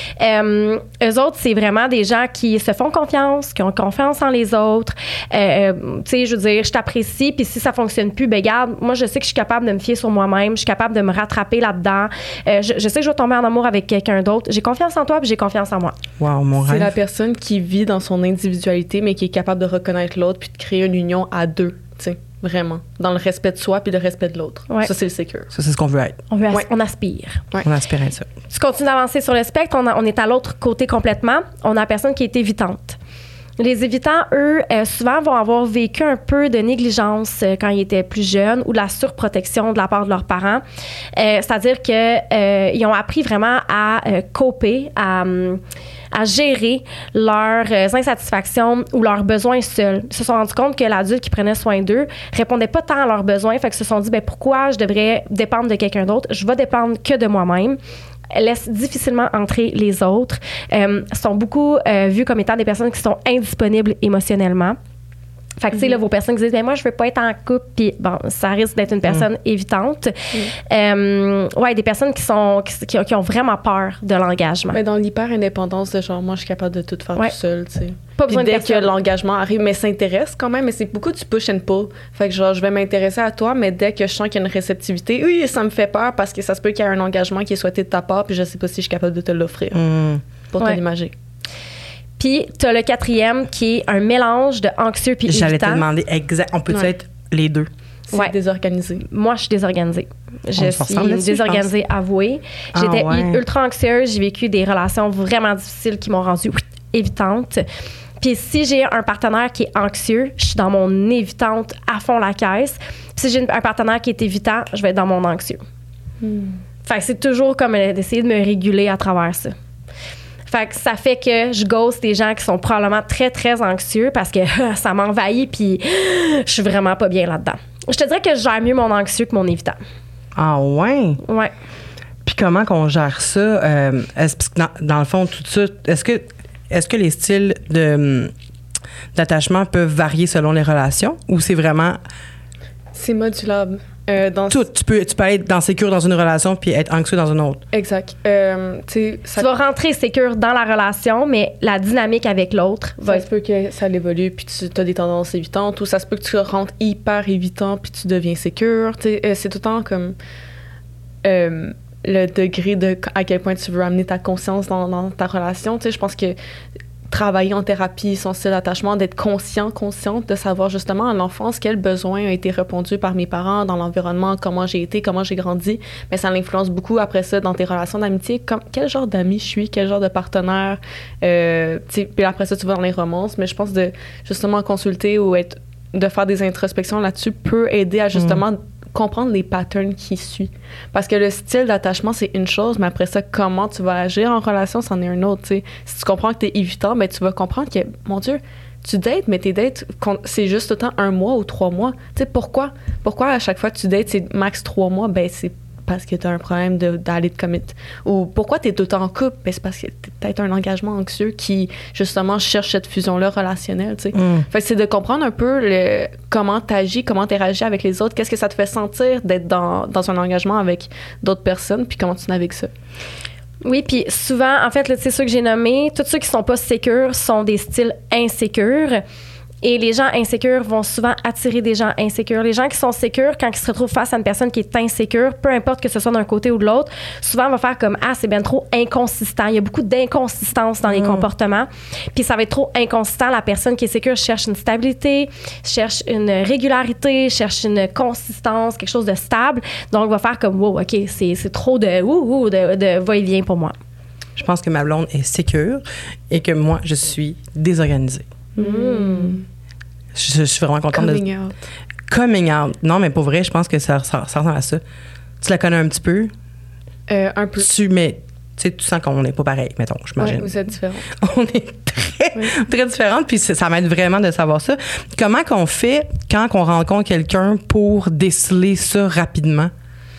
Euh, eux autres, c'est vraiment des gens qui se font confiance, qui ont confiance en les autres. Euh, tu sais, je veux dire, je t'apprécie, puis si ça fonctionne plus, ben garde, moi, je sais que je suis capable de me fier sur moi-même, je suis capable de me rattraper là-dedans. Euh, je, je sais que je vais tomber en amour avec quelqu'un d'autre. J'ai confiance en toi, puis j'ai confiance en moi. Wow, mon C'est rêve. la personne qui vit dans son individualité, mais qui est capable de reconnaître l'autre puis de créer une union à deux, tu sais, vraiment, dans le respect de soi puis le respect de l'autre. Ouais. Ça, c'est le secure. Ça, c'est ce qu'on veut être. On, veut as- Ouais. on aspire. Ouais. On aspire à ça. Tu continues d'avancer sur le spectre, on, a- on est à l'autre côté complètement. On a la personne qui est évitante. Les évitants, eux, euh, souvent vont avoir vécu un peu de négligence euh, quand ils étaient plus jeunes ou de la surprotection de la part de leurs parents. Euh, c'est-à-dire qu'ils euh, ont appris vraiment à euh, coper, à, hum, à gérer leurs euh, insatisfactions ou leurs besoins seuls. Ils se sont rendus compte que l'adulte qui prenait soin d'eux répondait pas tant à leurs besoins, fait qu'ils se sont dit, ben pourquoi je devrais dépendre de quelqu'un d'autre? Je vais dépendre que de moi-même. Laissent difficilement entrer les autres, euh, sont beaucoup euh, vus comme étant des personnes qui sont indisponibles émotionnellement. Fait que, tu sais, là, vos personnes qui disent, mais moi, je veux pas être en couple, puis bon, ça risque d'être une personne mm. évitante. Mm. Euh, ouais, des personnes qui sont qui, qui ont vraiment peur de l'engagement. Mais dans l'hyper-indépendance, de genre, moi, je suis capable de tout faire ouais. tout seul, tu sais. Pas besoin puis de dès que l'engagement arrive, mais s'intéresse quand même, mais c'est beaucoup du push and pull. Fait que genre, je vais m'intéresser à toi, mais dès que je sens qu'il y a une réceptivité, oui, ça me fait peur parce que ça se peut qu'il y ait un engagement qui est souhaité de ta part, puis je sais pas si je suis capable de te l'offrir mm. pour ouais. te l'imager. Puis, tu as le quatrième qui est un mélange de anxieux puis évitant. J'allais te demander exact. On peut-tu ouais. être les deux? C'est ouais. désorganisé. Moi, je suis désorganisée. Je On suis une désorganisée avouée. J'étais ah, ouais. ultra anxieuse. J'ai vécu des relations vraiment difficiles qui m'ont rendue évitante. Puis si j'ai un partenaire qui est anxieux, je suis dans mon évitante à fond la caisse. Puis si j'ai un partenaire qui est évitant, je vais être dans mon anxieux. Hmm. Fait que c'est toujours comme d'essayer de me réguler à travers ça. Fait que ça fait que je ghost des gens qui sont probablement très, très anxieux parce que ça m'envahit puis je suis vraiment pas bien là-dedans. Je te dirais que je gère mieux mon anxieux que mon évitant. Ah ouais? Ouais. Puis comment qu'on gère ça? Euh, est-ce que dans, dans le fond, tout ça, est-ce que, est-ce que les styles de, d'attachement peuvent varier selon les relations ou c'est vraiment... C'est modulable. Euh, dans tout. Tu peux, tu peux être dans sécure dans une relation puis être anxieux dans une autre. Exact. Euh, ça... Tu vas rentrer sécure dans la relation, mais la dynamique avec l'autre va... Ça se peut que ça évolue puis tu as des tendances évitantes ou ça se peut que tu rentres hyper évitant puis tu deviens sécure. Euh, c'est tout le temps comme euh, le degré de à quel point tu veux amener ta conscience dans, dans ta relation. Je pense que travailler en thérapie son style d'attachement, d'être conscient, consciente, de savoir justement à l'enfance quel besoin a été répondu par mes parents dans l'environnement, comment j'ai été, comment j'ai grandi, mais ça l'influence beaucoup après ça dans tes relations d'amitié, comme, quel genre d'ami je suis, quel genre de partenaire, euh, puis après ça tu vas dans les romances, mais je pense de justement consulter ou être, de faire des introspections là-dessus peut aider à justement mmh. comprendre les patterns qui suivent. Parce que le style d'attachement, c'est une chose, mais après ça, comment tu vas agir en relation, c'en est un autre, tu sais. Si tu comprends que t'es évitant, ben tu vas comprendre que, mon Dieu, tu dates, mais tes dates, c'est juste autant un mois ou trois mois. Tu sais, pourquoi? Pourquoi à chaque fois que tu dates, c'est max trois mois? Ben c'est parce que tu as un problème de, d'aller te commit. Ou pourquoi tu es tout le temps en couple? Ben, c'est parce que tu peut-être un engagement anxieux qui, justement, cherche cette fusion-là relationnelle. Tu sais. Mm. Fait que c'est de comprendre un peu le, comment tu agis, comment tu réagis avec les autres, qu'est-ce que ça te fait sentir d'être dans, dans un engagement avec d'autres personnes, puis comment tu navigues ça. Oui, puis souvent, en fait, là, c'est ceux que j'ai nommés, tous ceux qui sont pas sécures sont des styles insécures. Et les gens insécures vont souvent attirer des gens insécures. Les gens qui sont sécures, quand ils se retrouvent face à une personne qui est insécure, peu importe que ce soit d'un côté ou de l'autre, souvent on va faire comme « Ah, c'est bien trop inconsistant ». Il y a beaucoup d'inconsistance dans les mmh. comportements. Puis ça va être trop inconsistant. La personne qui est sécure cherche une stabilité, cherche une régularité, cherche une consistance, quelque chose de stable. Donc, on va faire comme « Wow, OK, c'est, c'est trop de, ouh, ouh, de, de va-et-vient pour moi ». Je pense que ma blonde est sécure et que moi, je suis désorganisée. Mmh. Je, je suis vraiment contente Coming de... out. Coming out. Non, mais pour vrai, je pense que ça, ça, ça ressemble à ça. Tu la connais un petit peu? Euh, un peu. Tu, mais tu sais, tu sens qu'on n'est pas pareil, mettons, j'imagine. Oui, vous êtes différentes. On est très, oui. très différentes, puis ça m'aide vraiment de savoir ça. Comment qu'on fait quand on rencontre quelqu'un pour déceler ça rapidement?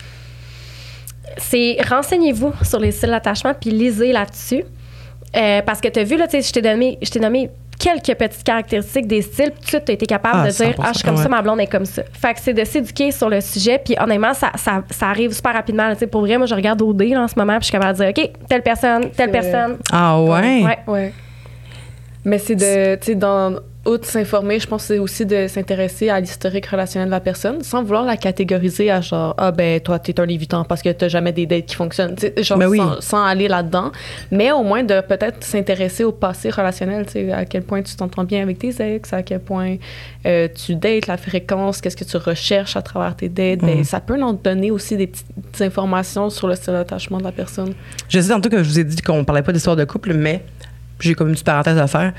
C'est renseignez-vous sur les styles d'attachement puis lisez là-dessus. Euh, parce que tu as vu, là, tu sais, je t'ai donné, je t'ai nommé quelques petites caractéristiques des styles, puis tout de suite, tu as été capable ah, de dire « Ah, je suis comme ouais. ça, ma blonde est comme ça ». Fait que c'est de s'éduquer sur le sujet, puis honnêtement, ça, ça, ça arrive super rapidement. Tu sais, pour vrai, moi, je regarde O D là, en ce moment, puis je suis capable de dire « OK, telle personne, telle c'est personne ». Ah ouais? Ouais. ouais. Mais c'est de, tu sais, dans... Outre s'informer, je pense que c'est aussi de s'intéresser à l'historique relationnel de la personne sans vouloir la catégoriser à genre « Ah, ben, toi, t'es un évitant parce que t'as jamais des dates qui fonctionnent. » Tu sais, genre, oui. sans, sans aller là-dedans. Mais au moins de peut-être s'intéresser au passé relationnel, tu sais, à quel point tu t'entends bien avec tes ex, à quel point euh, tu dates, la fréquence, qu'est-ce que tu recherches à travers tes dates. Mm. Ben, ça peut nous donner aussi des petites informations sur le style d'attachement de la personne. Je sais tantôt que je vous ai dit qu'on parlait pas d'histoire de couple, mais j'ai comme une petite parenthèse à faire.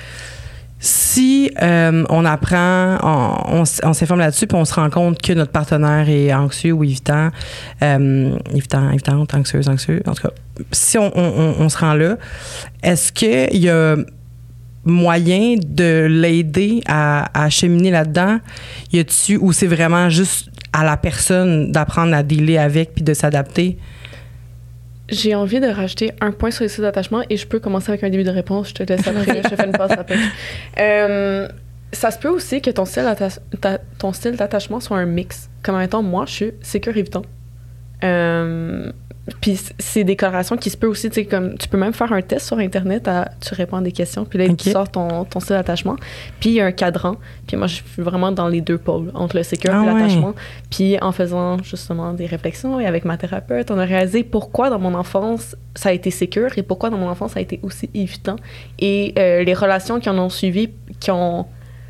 Si euh, on apprend, on, on, on s'informe là-dessus, puis on se rend compte que notre partenaire est anxieux ou évitant, euh, évitant, évitante, anxieuse, anxieux, en tout cas, si on, on, on se rend là, est-ce qu'il y a moyen de l'aider à, à cheminer là-dedans? Y a-tu, ou c'est vraiment juste à la personne d'apprendre à dealer avec puis de s'adapter? J'ai envie de rajouter un point sur les styles d'attachement et je peux commencer avec un début de réponse. Je te laisse après. Je te fais une passe après. Euh, ça se peut aussi que ton style, d'atta- ta- ton style d'attachement soit un mix. Comme en étant, moi, je suis sécure évitant. Euh, puis c'est des corrélations qui se peut aussi, tu sais, comme tu peux même faire un test sur Internet, à, tu réponds à des questions, puis là, okay. tu sors ton, ton style d'attachement, puis il y a un cadran, puis moi, je suis vraiment dans les deux pôles, entre le sécure ah, et ouais. l'attachement, puis en faisant justement des réflexions, et avec ma thérapeute, on a réalisé pourquoi dans mon enfance, ça a été sécure, et pourquoi dans mon enfance, ça a été aussi évitant, et euh, les relations qui en ont suivi, qui ont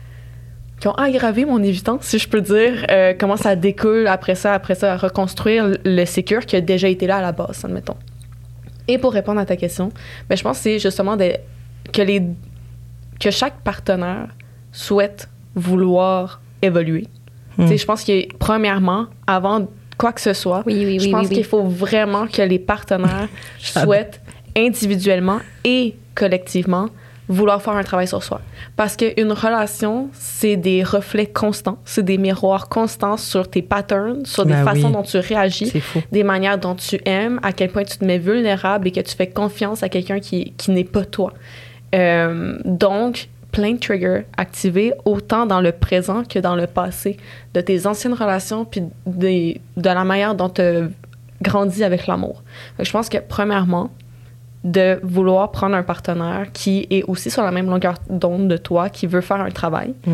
qui ont aggravé mon évitant, si je peux dire, euh, comment ça découle après ça, après ça, à reconstruire le sécure qui a déjà été là à la base, admettons. Et pour répondre à ta question, ben, je pense que c'est justement de, que, les, que chaque partenaire souhaite vouloir évoluer. Mm. Tu sais, je pense que, premièrement, avant quoi que ce soit, oui, oui, je oui, pense oui, qu'il oui. faut vraiment que les partenaires souhaitent individuellement et collectivement vouloir faire un travail sur soi. Parce qu'une relation, c'est des reflets constants, c'est des miroirs constants sur tes patterns, sur des ben façons oui. dont tu réagis, des manières dont tu aimes, à quel point tu te mets vulnérable et que tu fais confiance à quelqu'un qui, qui n'est pas toi. Euh, donc, plein de triggers activés, autant dans le présent que dans le passé, de tes anciennes relations, puis des, de la manière dont tu as grandi avec l'amour. Donc, je pense que, premièrement, de vouloir prendre un partenaire qui est aussi sur la même longueur d'onde de toi, qui veut faire un travail. Mm.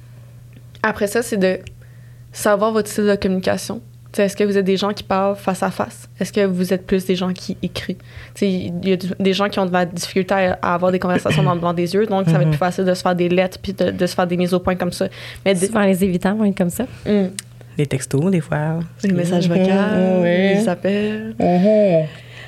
Après ça, c'est de savoir votre style de communication. T'sais, est-ce que vous êtes des gens qui parlent face à face? Est-ce que vous êtes plus des gens qui écrivent? Il y a des gens qui ont de la difficulté à, à avoir des conversations dans le blanc des yeux, donc ça va être plus facile de se faire des lettres puis de, de se faire des mises au point comme ça. Mais de... Souvent, les évitants vont être comme ça. Mm. Les textos, des fois. Les messages vocaux, mm-hmm. les appels. Mm-hmm.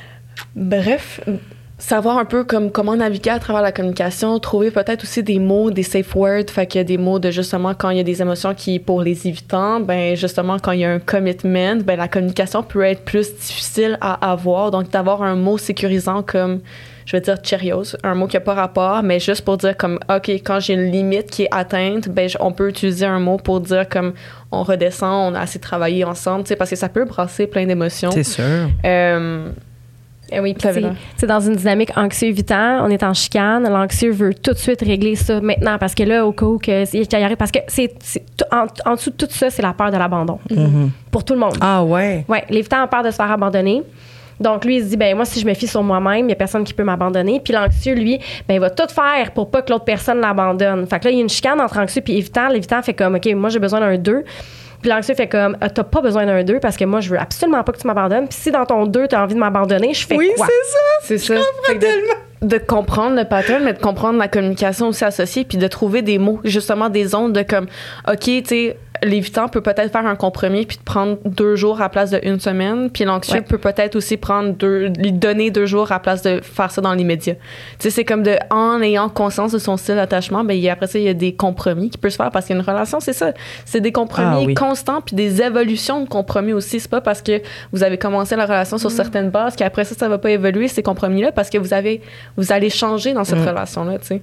Bref, savoir un peu comme comment naviguer à travers la communication, trouver peut-être aussi des mots, des safe words, fait qu'il y a des mots de justement quand il y a des émotions qui, pour les évitants, ben justement quand il y a un commitment, ben la communication peut être plus difficile à avoir, donc d'avoir un mot sécurisant comme, je vais dire Cheerios, un mot qui n'a pas rapport, mais juste pour dire comme, OK, quand j'ai une limite qui est atteinte, ben on peut utiliser un mot pour dire comme, on redescend, on a assez travaillé ensemble, tu sais, parce que ça peut brasser plein d'émotions. C'est sûr. Euh, Eh oui, puis c'est dans une dynamique anxieux-évitant, on est en chicane, l'anxieux veut tout de suite régler ça maintenant parce que là, au cas où que qu'il y arrive, parce que c'est, c'est en, en dessous de tout ça, c'est la peur de l'abandon mm-hmm. pour tout le monde. Ah ouais. Ouais, l'évitant a peur de se faire abandonner. Donc lui, il se dit ben moi si je me fie sur moi-même, il y a personne qui peut m'abandonner. Puis l'anxieux, lui, ben il va tout faire pour pas que l'autre personne l'abandonne. Fait que là, il y a une chicane entre anxieux puis évitant. L'évitant fait comme OK, moi j'ai besoin d'un deux. Puis l'anxieux fait comme, ah, t'as pas besoin d'un deux parce que moi, je veux absolument pas que tu m'abandonnes. Puis si dans ton deux, t'as envie de m'abandonner, je fais oui, quoi? Oui, c'est ça. C'est ça. Fait de, de comprendre le pattern, mais de comprendre la communication aussi associée, puis de trouver des mots, justement des ondes de comme, OK, tu sais, l'évitant peut peut-être faire un compromis puis de prendre deux jours à la place d'une semaine, puis l'anxieux ouais. peut peut-être aussi prendre deux, lui donner deux jours à la place de faire ça dans l'immédiat. Tu sais, c'est comme de, en ayant conscience de son style d'attachement, ben après ça, il y a des compromis qui peuvent se faire parce qu'une relation, c'est ça. C'est des compromis ah, oui. constants puis des évolutions de compromis aussi. C'est pas parce que vous avez commencé la relation sur mmh. certaines bases qu'après ça, ça va pas évoluer, ces compromis-là, parce que vous avez, vous allez changer dans cette mmh. relation-là, tu sais.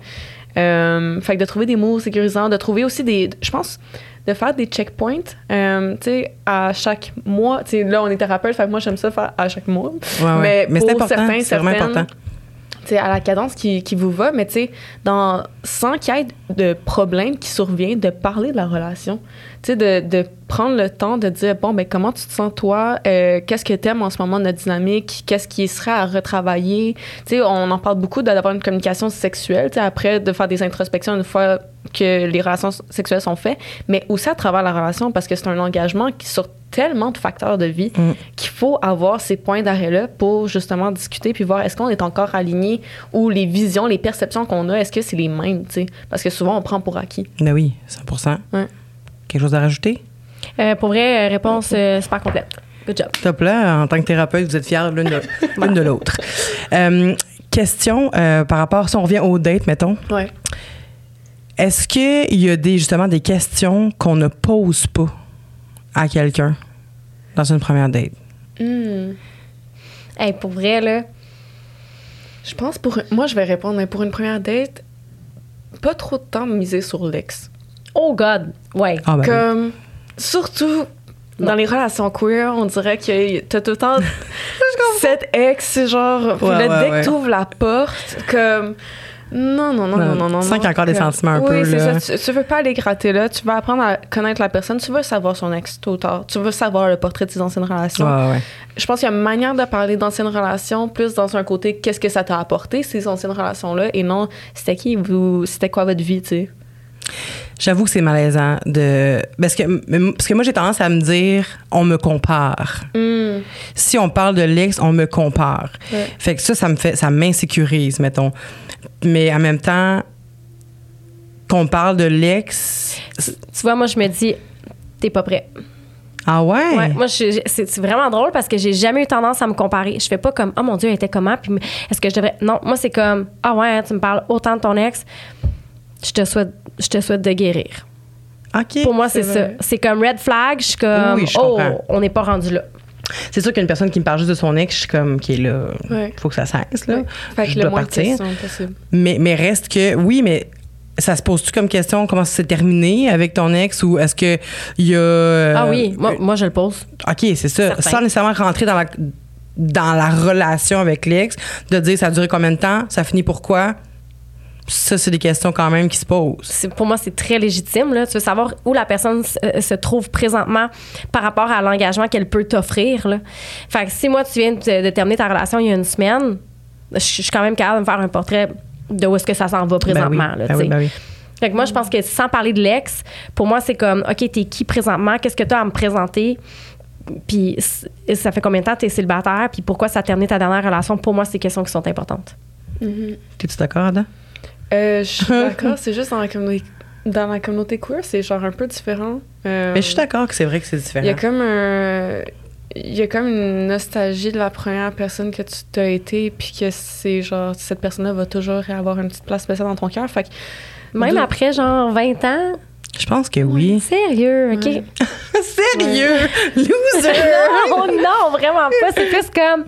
Euh, fait que de trouver des mots sécurisants, de trouver aussi des, je pense, de faire des checkpoints, euh, tu sais, à chaque mois. Tu sais, là, on est thérapeute, fait que moi, j'aime ça faire à chaque mois. Ouais, ouais. Mais, mais pour c'est important, certains, c'est vraiment important. Tu sais, à la cadence qui, qui vous va, mais tu sais, dans, sans qu'il y ait de problème qui survient, de parler de la relation. Tu sais, de, de prendre le temps de dire, bon, ben comment tu te sens, toi? Euh, qu'est-ce que t'aimes en ce moment de notre dynamique? Qu'est-ce qui serait à retravailler? Tu sais, on en parle beaucoup d'avoir une communication sexuelle, tu sais, après, de faire des introspections une fois que les relations sexuelles sont faites, mais aussi à travers la relation, parce que c'est un engagement qui sur tellement de facteurs de vie mm. qu'il faut avoir ces points d'arrêt-là pour justement discuter puis voir est-ce qu'on est encore aligné ou les visions, les perceptions qu'on a, est-ce que c'est les mêmes, tu sais? Parce que souvent, on prend pour acquis. Ben oui, cent pour cent. Ouais. Quelque chose à rajouter? Euh, pour vrai, réponse euh, super complète. Good job. Top là, en tant que thérapeute, vous êtes fiers l'une de, l'une de l'autre. Euh, question euh, par rapport, si on revient aux dates, mettons. Ouais. Est-ce qu'il y a des, justement des questions qu'on ne pose pas à quelqu'un dans une première date? Mm. Hey, pour vrai, là... Je pense pour... Moi, je vais répondre. Pour une première date, pas trop de temps miser sur l'ex. Oh God! Ouais. Ah ben Comme... Oui. Surtout... Non. Dans les relations queer, on dirait que t'as tout le temps cette ex, genre, ouais, là, ouais, dès ouais. que t'ouvres la porte, comme, Non, non, non, non, non, non. Tu sens qu'il y a encore des sentiments un oui, peu, Oui, c'est là. ça. Tu, tu veux pas aller gratter là. Tu veux apprendre à connaître la personne. Tu veux savoir son ex tôt ou tard. Tu veux savoir le portrait de ses anciennes relations. Ouais, ouais. Je pense qu'il y a une manière de parler d'anciennes relations, plus dans un côté, qu'est-ce que ça t'a apporté, ces anciennes relations-là, et non, c'était qui vous, c'était quoi votre vie, tu sais. J'avoue que c'est malaisant de. Parce que, parce que moi, j'ai tendance à me dire, on me compare. Mm. Si on parle de l'ex, on me compare. Ouais. Fait que ça, ça me fait, ça m'insécurise, mettons. Mais en même temps, qu'on parle de l'ex. Tu vois, moi, je me dis, t'es pas prêt. Ah ouais? Ouais, moi, je, je- c'est, c'est vraiment drôle parce que j'ai jamais eu tendance à me comparer. Je fais pas comme, oh mon Dieu, elle était comment? Puis est-ce que je devrais. Non, moi, c'est comme, ah ouais, hein, tu me parles autant de ton ex. Je te souhaite, je te souhaite de guérir. OK. Pour moi, c'est, c'est ça. vrai. C'est comme red flag. Je suis comme, Oui, je oh, comprends. on n'est pas rendu là. C'est sûr qu'une personne qui me parle juste de son ex, je suis comme, qui est là, Ouais. faut que ça cesse, là. Ouais. Fait que Je le dois moins de partir. questions possible. Mais, mais reste que, oui, mais ça se pose-tu comme question, comment ça s'est terminé avec ton ex ou est-ce que il y a. euh, ah oui, moi, moi, je le pose. OK, c'est ça. Certain. Sans nécessairement rentrer dans la, dans la relation avec l'ex, de dire ça a duré combien de temps, ça finit pourquoi. Ça, c'est des questions quand même qui se posent. C'est- pour moi, c'est très légitime. Là. Tu veux savoir où la personne se, euh, se trouve présentement par rapport à l'engagement qu'elle peut t'offrir. Là. Fait que si moi, tu viens de, de terminer ta relation il y a une semaine, je, je suis quand même capable de me faire un portrait de où est-ce que ça s'en va présentement. Ben oui, là, ben tu oui, sais. ben oui. Fait que moi, je pense que sans parler de l'ex, pour moi, c'est comme, OK, t'es qui présentement? Qu'est-ce que tu as à me présenter? Puis c- ça fait combien de temps que t'es célibataire? Puis pourquoi ça a terminé ta dernière relation? Pour moi, c'est des questions qui sont importantes. Mhm. T'es-tu d'accord, Adam? Euh, je suis d'accord, c'est juste dans la communauté, dans la communauté queer, c'est genre un peu différent. Euh, Mais je suis d'accord que c'est vrai que c'est Il y a différent. comme un. Il y a comme une nostalgie de la première personne que tu t'as été, puis que c'est genre, cette personne-là va toujours avoir une petite place spéciale dans ton cœur. Fait que. Même de- après, genre, vingt ans? Je pense que oui. Sérieux, OK? Ouais. Sérieux? Loser! non, non, vraiment pas. C'est plus comme...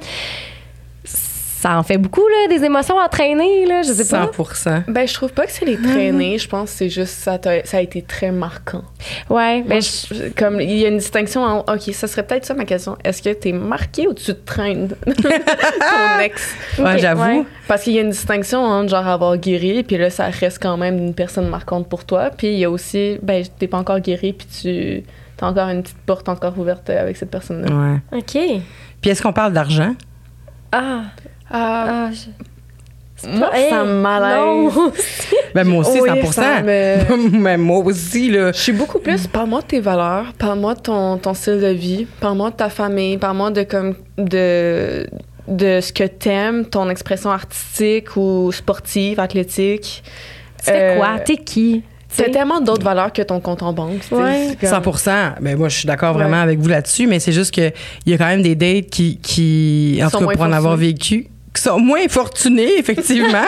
Ça en fait beaucoup, là, des émotions entraînées, là, je sais pas. cent pour cent. Ben, je trouve pas que c'est les traînées. Je pense que c'est juste ça, t'a- ça a été très marquant. Ouais, Moi, mais je- je- comme il y a une distinction en. OK, ça serait peut-être ça ma question. Est-ce que t'es marqué ou tu te traînes ton ex? Ouais, Ok, j'avoue. ouais. Parce qu'il y a une distinction entre genre avoir guéri, puis là, ça reste quand même une personne marquante pour toi. Puis il y a aussi, ben, t'es pas encore guéri, puis tu t'as encore une petite porte encore ouverte avec cette personne-là. Ouais. OK. Puis est-ce qu'on parle d'argent? Ah, Ah, ah, je- c'est moi, pas- ça Hey, me malaise. non. Ben moi aussi, Oui, cent pour cent. ça me- Mais moi aussi, là. Je suis beaucoup plus, parle-moi de tes valeurs, parle-moi de ton, ton style de vie, parle-moi de ta famille, parle-moi de comme de de ce que t'aimes, ton expression artistique ou sportive, athlétique. Tu fais Euh, quoi? T'es qui? T'as tellement d'autres valeurs que ton compte en banque. tu sais, Ouais. c'est comme- cent pour cent. Ben moi, je suis d'accord Ouais. vraiment avec vous là-dessus, mais c'est juste qu'il y a quand même des dates qui, qui en Sont tout cas, moins pour en avoir fortunées. vécu, qui sont moins fortunés, effectivement.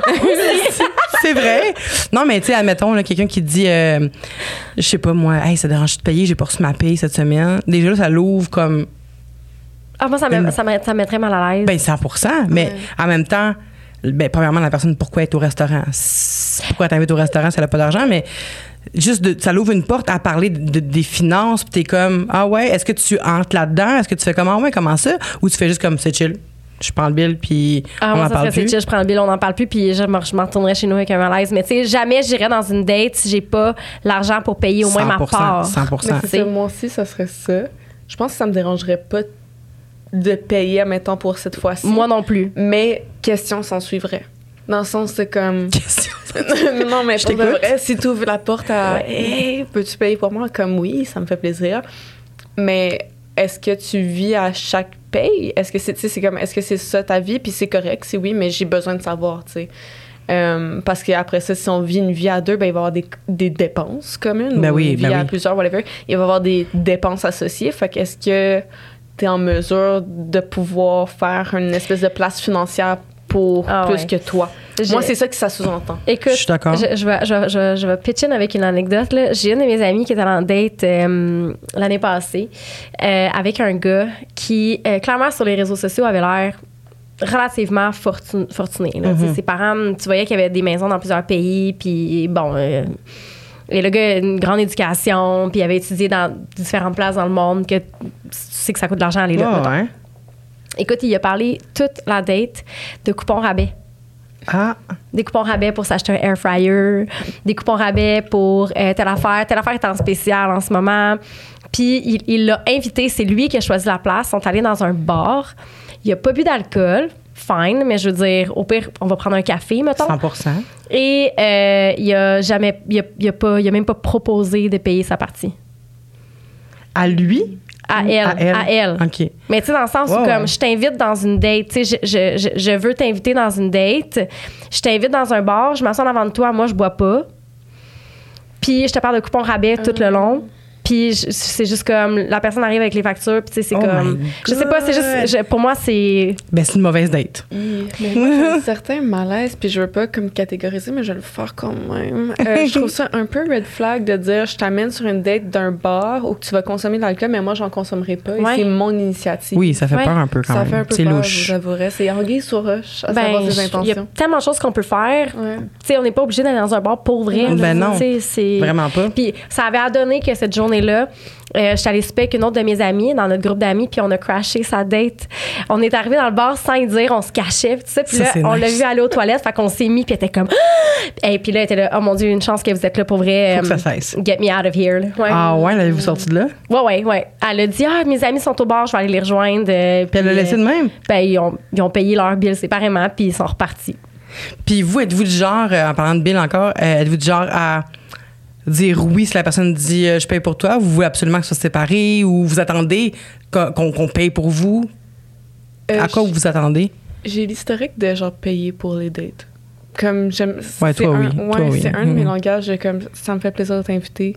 C'est vrai. Non, mais tu sais, admettons, là, quelqu'un qui dit, euh, je sais pas moi, hey, ça dérange de payer, j'ai pas reçu ma paye cette semaine. Déjà, là, ça l'ouvre comme, Ah, moi, ça me, ça, me, ça me mettrait mal à l'aise. ben cent pour cent. Mais Ouais. en même temps, ben, premièrement, la personne, pourquoi elle est au restaurant? C'est- Pourquoi elle t'invite au restaurant si elle a pas d'argent? Mais juste, de, ça l'ouvre une porte à parler de, de- des finances, puis t'es comme, ah ouais, est-ce que tu entres là-dedans? Est-ce que tu fais comment? Ah ouais, comment ça? Ou tu fais juste comme, c'est chill. Je prends le bill, puis Ah, on moi, en ça parle serait plus. c'est chill, je prends le bill, on n'en parle plus, puis je, me- je m'en retournerais chez nous avec un malaise. Mais tu sais, jamais j'irais dans une date si j'ai pas l'argent pour payer au moins ma cent pour cent, part. cent pour cent. Mais c'est ça, moi aussi, ça serait ça. Je pense que ça me dérangerait pas de payer, admettons, pour cette fois-ci. Moi non plus. Mais question s'en suivrait. Dans le sens, c'est comme. Question. non, mais Je pour de t'écoute. vrai, si tu ouvres la porte à Ouais. Hey, peux-tu payer pour moi? Comme oui, ça me fait plaisir. Mais est-ce que tu vis à chaque paye? Est-ce que c'est, tu sais, c'est comme, est-ce que c'est ça ta vie? Puis c'est correct, si oui, mais j'ai besoin de savoir, tu sais. Euh, parce qu'après ça, si on vit une vie à deux, ben, il va y avoir des, des dépenses communes. Ben ou oui, une vie ben à oui. plusieurs, whatever. Il va y avoir des dépenses associées. Fait que est-ce que tu es en mesure de pouvoir faire une espèce de place financière pour Ah plus ouais. que toi? J'ai- Moi, c'est ça que ça sous-entend. Écoute, Je suis d'accord. Je, je vais, je, vais- je, vais- je vais pitch in avec une anecdote. Là. J'ai une de mes amies qui était en date euh, l'année passée euh, avec un gars qui, euh, clairement, sur les réseaux sociaux, avait l'air relativement fortun- fortuné. Là. Tu sais, ses parents, tu voyais qu'il y avait des maisons dans plusieurs pays, puis bon... euh, et le gars a une grande éducation, puis il avait étudié dans différentes places dans le monde, que tu sais que ça coûte de l'argent aller là. Ah, mettons. ouais. Écoute, il a parlé toute la date de coupons rabais. Ah. Des coupons rabais pour s'acheter un air fryer, des coupons rabais pour euh, telle affaire. Telle affaire est en spécial en ce moment. Puis il, il l'a invité, c'est lui qui a choisi la place. Ils sont allés dans un bar. Il a pas bu d'alcool. Fine, mais je veux dire, au pire, on va prendre un café, mettons. cent pour cent. Et euh, il a jamais, il a, il a pas, il a même pas proposé de payer sa partie. À lui? À elle. À elle. À elle. OK. Mais tu sais, dans le sens Ouais, où, comme, ouais. je t'invite dans une date, tu sais, je, je, je, je veux t'inviter dans une date, je t'invite dans un bar, je m'assois en avant de toi, moi, je bois pas. Puis je te parle de coupons rabais tout le long. Puis je- c'est juste comme, la personne arrive avec les factures, puis tu sais, c'est Oh comme... my Je sais pas, c'est juste... je- pour moi, c'est... Ben, c'est une mauvaise date. Mais moi, j'ai un certain malaise, puis je veux pas comme catégoriser, mais je vais le faire quand même. Euh, je trouve ça un peu red flag de dire je t'amène sur une date d'un bar où tu vas consommer de l'alcool, mais moi, j'en consommerai pas. Ouais. Et c'est mon initiative. Oui, ça fait Ouais. peur un peu quand Ça même. fait un peu c'est peur, louche. je vous avouerai. C'est anguille sur roche, à Ben, savoir ses je- il y a intentions. tellement de choses qu'on peut faire. Ouais. Tu sais, on n'est pas obligé d'aller dans un bar pour vrai. Ben là. non. Tu sais, c'est... Vraiment pas. Puis ça avait donné que cette journée-là, euh, je suis allée souper avec une autre de mes amies dans notre groupe d'amis, puis on a crashé sa date. On est arrivé dans le bar sans y dire, on se cachait, puis tout ça. Puis Ça, là, c'est on l'a nice. vu aller aux toilettes, fait qu'on s'est mis, puis elle était comme... Et puis là, elle était là, oh mon Dieu, une chance que vous êtes là pour vrai. Faut que euh, ça cesse. Get me out of here. là. Ouais. Ah ouais, l'avez-vous sorti de là? Ouais, ouais, ouais. Elle a dit, ah, mes amis sont au bar, je vais aller les rejoindre. euh, Puis elle l'a laissé de même? Ben, ils ont, ils ont payé leur bill séparément, puis ils sont repartis. Puis vous, êtes-vous du genre, euh, en parlant de Bill encore, euh, êtes-vous du genre à dire oui si la personne dit euh, je paye pour toi, vous voulez absolument que ce soit séparé ou vous attendez qu'on, qu'on- qu'on paye pour vous? Euh, à quoi j- vous vous attendez? J'ai l'historique de genre payer pour les dates. Comme j'aime. Ouais, c'est toi, un, oui. Ouais, Toi, oui. c'est un de mes Mhm. langages. de Comme ça me fait plaisir de t'inviter.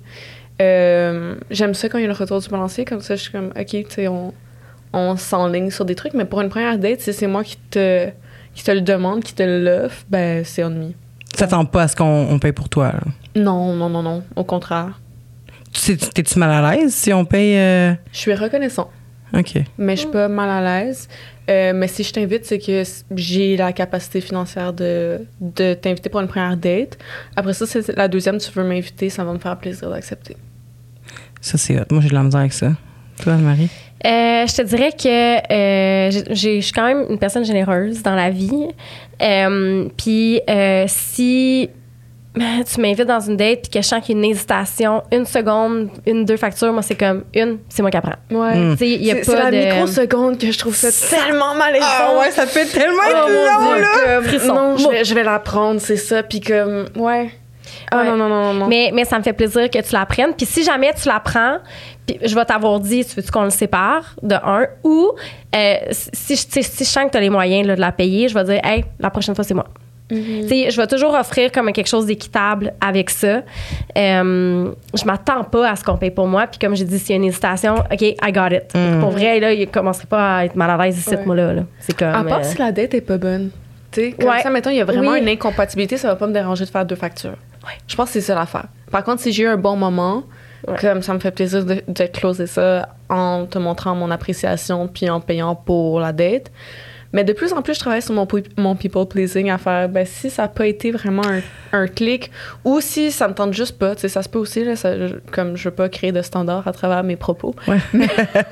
Euh, j'aime ça quand il y a le retour du balancier. Comme ça, je suis comme, OK, tu sais, on, on s'enligne sur des trucs. Mais pour une première date, si c'est moi qui te, qui te le demande, qui te l'offre, ben c'est on me. Tu t'attends pas à ce qu'on on paye pour toi. Là. Non, non, non, non. Au contraire. Tu sais, t'es-tu mal à l'aise si on paye? euh, Je suis reconnaissant. OK. Mais je suis pas mal à l'aise. Euh, mais si je t'invite, c'est que s- j'ai la capacité financière de, de t'inviter pour une première date. Après ça, c'est la deuxième, tu veux m'inviter, ça va me faire plaisir d'accepter. Ça, c'est hot. Moi, j'ai de la misère avec ça. Toi, Anne-Marie? Euh, je te dirais que euh, j'ai- j'ai- je suis quand même une personne généreuse dans la vie. Euh, Puis euh, si tu m'invites dans une date puis que je sens qu'il y a une hésitation, une seconde, une, deux factures, moi, c'est comme une, c'est moi qui apprends. Ouais. Mm. Tu sais, il y a C'est c'est pas la de... microseconde que je trouve ça tellement malaisant. Ah ouais, ça peut tellement Oh être mon long, Dieu, là! comme, Frisson. non, je Bon. vais, je vais la prendre, c'est ça. Puis comme, ouais. Ah Ouais. non, non, non, non, non. Mais, mais ça me fait plaisir que tu l'apprennes. Puis si jamais tu l'apprends, puis je vais t'avoir dit, tu veux-tu qu'on le sépare, de un, ou euh, si, si, si je sens que tu as les moyens là, de la payer, je vais dire, hey, la prochaine fois, c'est moi. Tu sais, je vais toujours offrir comme quelque chose d'équitable avec ça. Euh, je m'attends pas à ce qu'on paye pour moi. Puis comme j'ai dit, s'il y a une hésitation, OK, I got it. Mm. Pour vrai, là, il commencerait pas à être mal à l'aise ici, Ouais. moi, là. là. C'est comme... À part euh, si la dette est pas bonne. Tu sais, comme Ouais. ça, mettons, il y a vraiment Oui. une incompatibilité, ça va pas me déranger de faire deux factures. Je pense que c'est ça l'affaire. Par contre, si j'ai eu un bon moment, Ouais. comme ça me fait plaisir de, de closer ça en te montrant mon appréciation puis en payant pour la date. Mais de plus en plus, je travaille sur mon, pu- mon people pleasing à faire, ben, si ça n'a pas été vraiment un, un clic ou si ça me tente juste pas, tu sais, ça se peut aussi, là, ça- je- comme je veux pas créer de standards à travers mes propos. Ouais. Mais,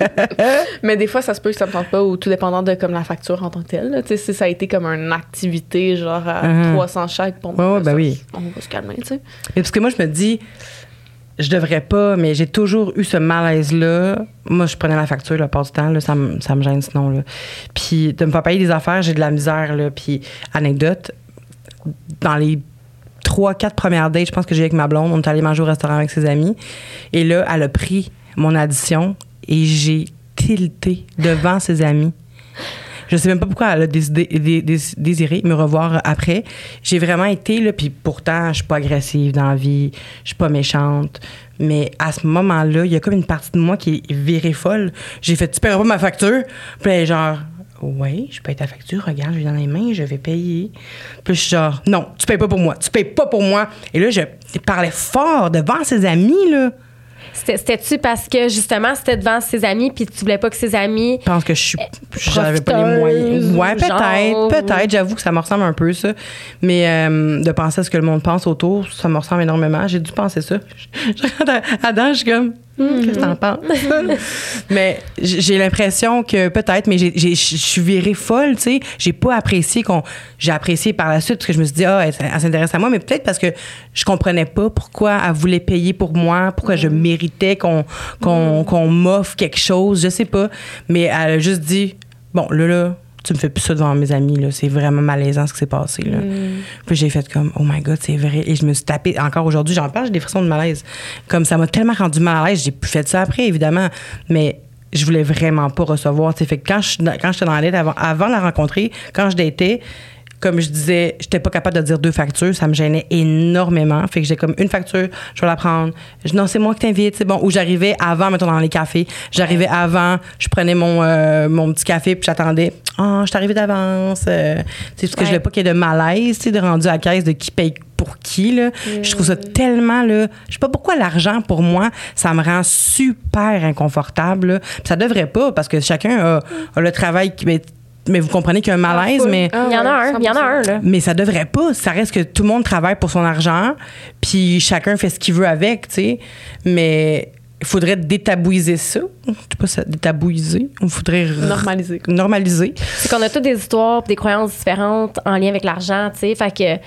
mais des fois, ça se peut que ça me tente pas ou tout dépendant de comme la facture en tant que telle. là. Tu sais, si ça a été comme une activité genre à Mhm. trois cents chaque, pour Ouais, moi, ouais, ben ça, oui. on va se calmer, tu sais. Et parce que moi, je me dis, je devrais pas, mais j'ai toujours eu ce malaise-là. Moi, je prenais la facture la part du temps, là, ça, me, ça me gêne sinon. Là. Puis de me faire payer des affaires, j'ai de la misère. Là. Puis, anecdote, dans les trois, quatre premières dates, je pense que j'ai avec ma blonde, on est allé manger au restaurant avec ses amis. Et là, elle a pris mon addition et j'ai tilté devant ses amis. Je sais même pas pourquoi elle a décidé, dé- dé- désiré me revoir après. J'ai vraiment été, là, puis pourtant, je suis pas agressive dans la vie, je suis pas méchante. Mais à ce moment-là, il y a comme une partie de moi qui est virée folle. J'ai fait, tu paieras pas ma facture? Puis elle est genre, oui, je paye ta facture, regarde, je l'ai dans les mains, je vais payer. Puis je suis genre, non, tu payes pas pour moi, tu payes pas pour moi. Et là, je parlais fort devant ses amis, là. C'était- C'était-tu parce que, justement, c'était devant ses amis puis tu voulais pas que ses amis... Je pense que je suis j'avais pas les moyens. profiteuse, Ouais, peut-être, genre. peut-être, j'avoue que ça me ressemble un peu ça. Mais euh, de penser à ce que le monde pense autour, ça me ressemble énormément. J'ai dû penser ça. Je regarde Adam, je suis comme Qu'est-ce que t'en penses? Mais j'ai l'impression que peut-être, mais j'ai, j'ai, je suis virée folle, tu sais. J'ai pas apprécié qu'on. J'ai apprécié par la suite parce que je me suis dit, ah, elle, elle s'intéresse à moi, mais peut-être parce que je comprenais pas pourquoi elle voulait payer pour moi, pourquoi mm. je méritais qu'on, qu'on, mm. qu'on m'offre quelque chose, je sais pas. Mais elle a juste dit, bon, là, là, tu me fais plus ça devant mes amis, là. C'est vraiment malaisant ce qui s'est passé, là. Mm. Puis j'ai fait comme, oh my God, c'est vrai. Et je me suis tapée, encore aujourd'hui, j'en parle, j'ai des frissons de malaise. Comme ça m'a tellement rendu mal à l'aise, j'ai plus fait ça après, évidemment. Mais je voulais vraiment pas recevoir, tu sais. Fait que quand je, quand j'étais dans la date, avant, avant de la rencontrer, quand je datais, comme je disais, j'étais pas capable de dire deux factures, ça me gênait énormément. Fait que j'ai comme une facture, je vais la prendre. Je, non, c'est moi qui t'invite, c'est bon. Ou j'arrivais avant, mettons, dans les cafés. J'arrivais avant, je prenais mon, euh, mon petit café, puis j'attendais. Ah, oh, je suis arrivée d'avance. Euh, c'est parce que ouais. je voulais pas qu'il y ait de malaise, tu sais, de rendu à la caisse de qui paye pour qui, là. Mm. Je trouve ça tellement, là. Je sais pas pourquoi l'argent, pour moi, ça me rend super inconfortable, là. Puis ça devrait pas, parce que chacun a, a le travail qui. Mais vous comprenez qu'il y a un malaise, ah, mais... Ah, il y en a un, il y en a un, là. Mais ça devrait pas. Ça reste que tout le monde travaille pour son argent, puis chacun fait ce qu'il veut avec, tu sais. Mais il faudrait détabouiser ça. Je sais pas ça, détabouiser. Il faudrait... Normaliser. Normaliser. C'est qu'on a toutes des histoires, des croyances différentes en lien avec l'argent, tu sais. Fait que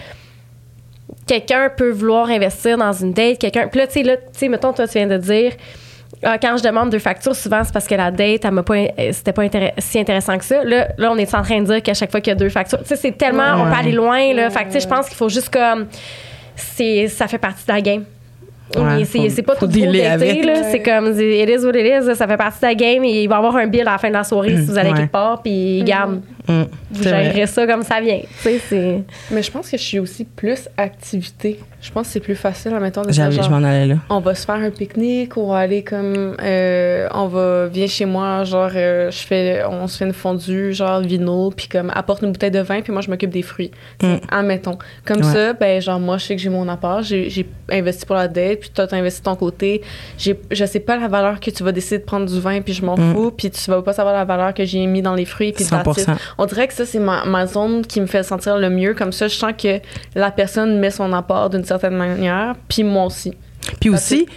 quelqu'un peut vouloir investir dans une date, quelqu'un... Puis là, tu sais, là, tu sais, mettons, toi, tu viens de dire... Quand je demande deux factures, souvent, c'est parce que la date, elle m'a pas, c'était pas intéress- si intéressant que ça. Là, là, on est en train de dire qu'à chaque fois qu'il y a deux factures, tu sais, c'est tellement, ouais. on peut aller loin, là. Fait que, tu sais, je pense qu'il faut juste comme, c'est, ça fait partie de la game. Ouais, c'est, faut, c'est pas tout beau d'été, là. C'est comme, it is what it is, là, ça fait partie de la game et il va y avoir un bill à la fin de la soirée mmh, si vous allez ouais. quelque part, puis garde. Mmh, vous gérerez ça comme ça vient. Tu sais, c'est... Mais je pense que je suis aussi plus activité. Je pense que c'est plus facile en mettant de J'avais, genre, je m'en allais là. On va se faire un pique-nique ou on va aller comme euh, on va viens chez moi, genre euh, je fais on se fait une fondue genre vino puis comme apporte une bouteille de vin puis moi je m'occupe des fruits. Mm. Admettons. Comme ouais. ça, ben genre moi je sais que j'ai mon apport, j'ai, j'ai investi pour la dette puis toi t'as investi de ton côté. J'ai je sais pas la valeur que tu vas décider de prendre du vin puis je m'en mm. fous puis tu vas pas savoir la valeur que j'ai mis dans les fruits puis cent pour cent. On dirait que ça c'est ma, ma zone qui me fait sentir le mieux comme ça je sens que la personne met son apport d'une certaine manière, puis moi aussi. Puis aussi,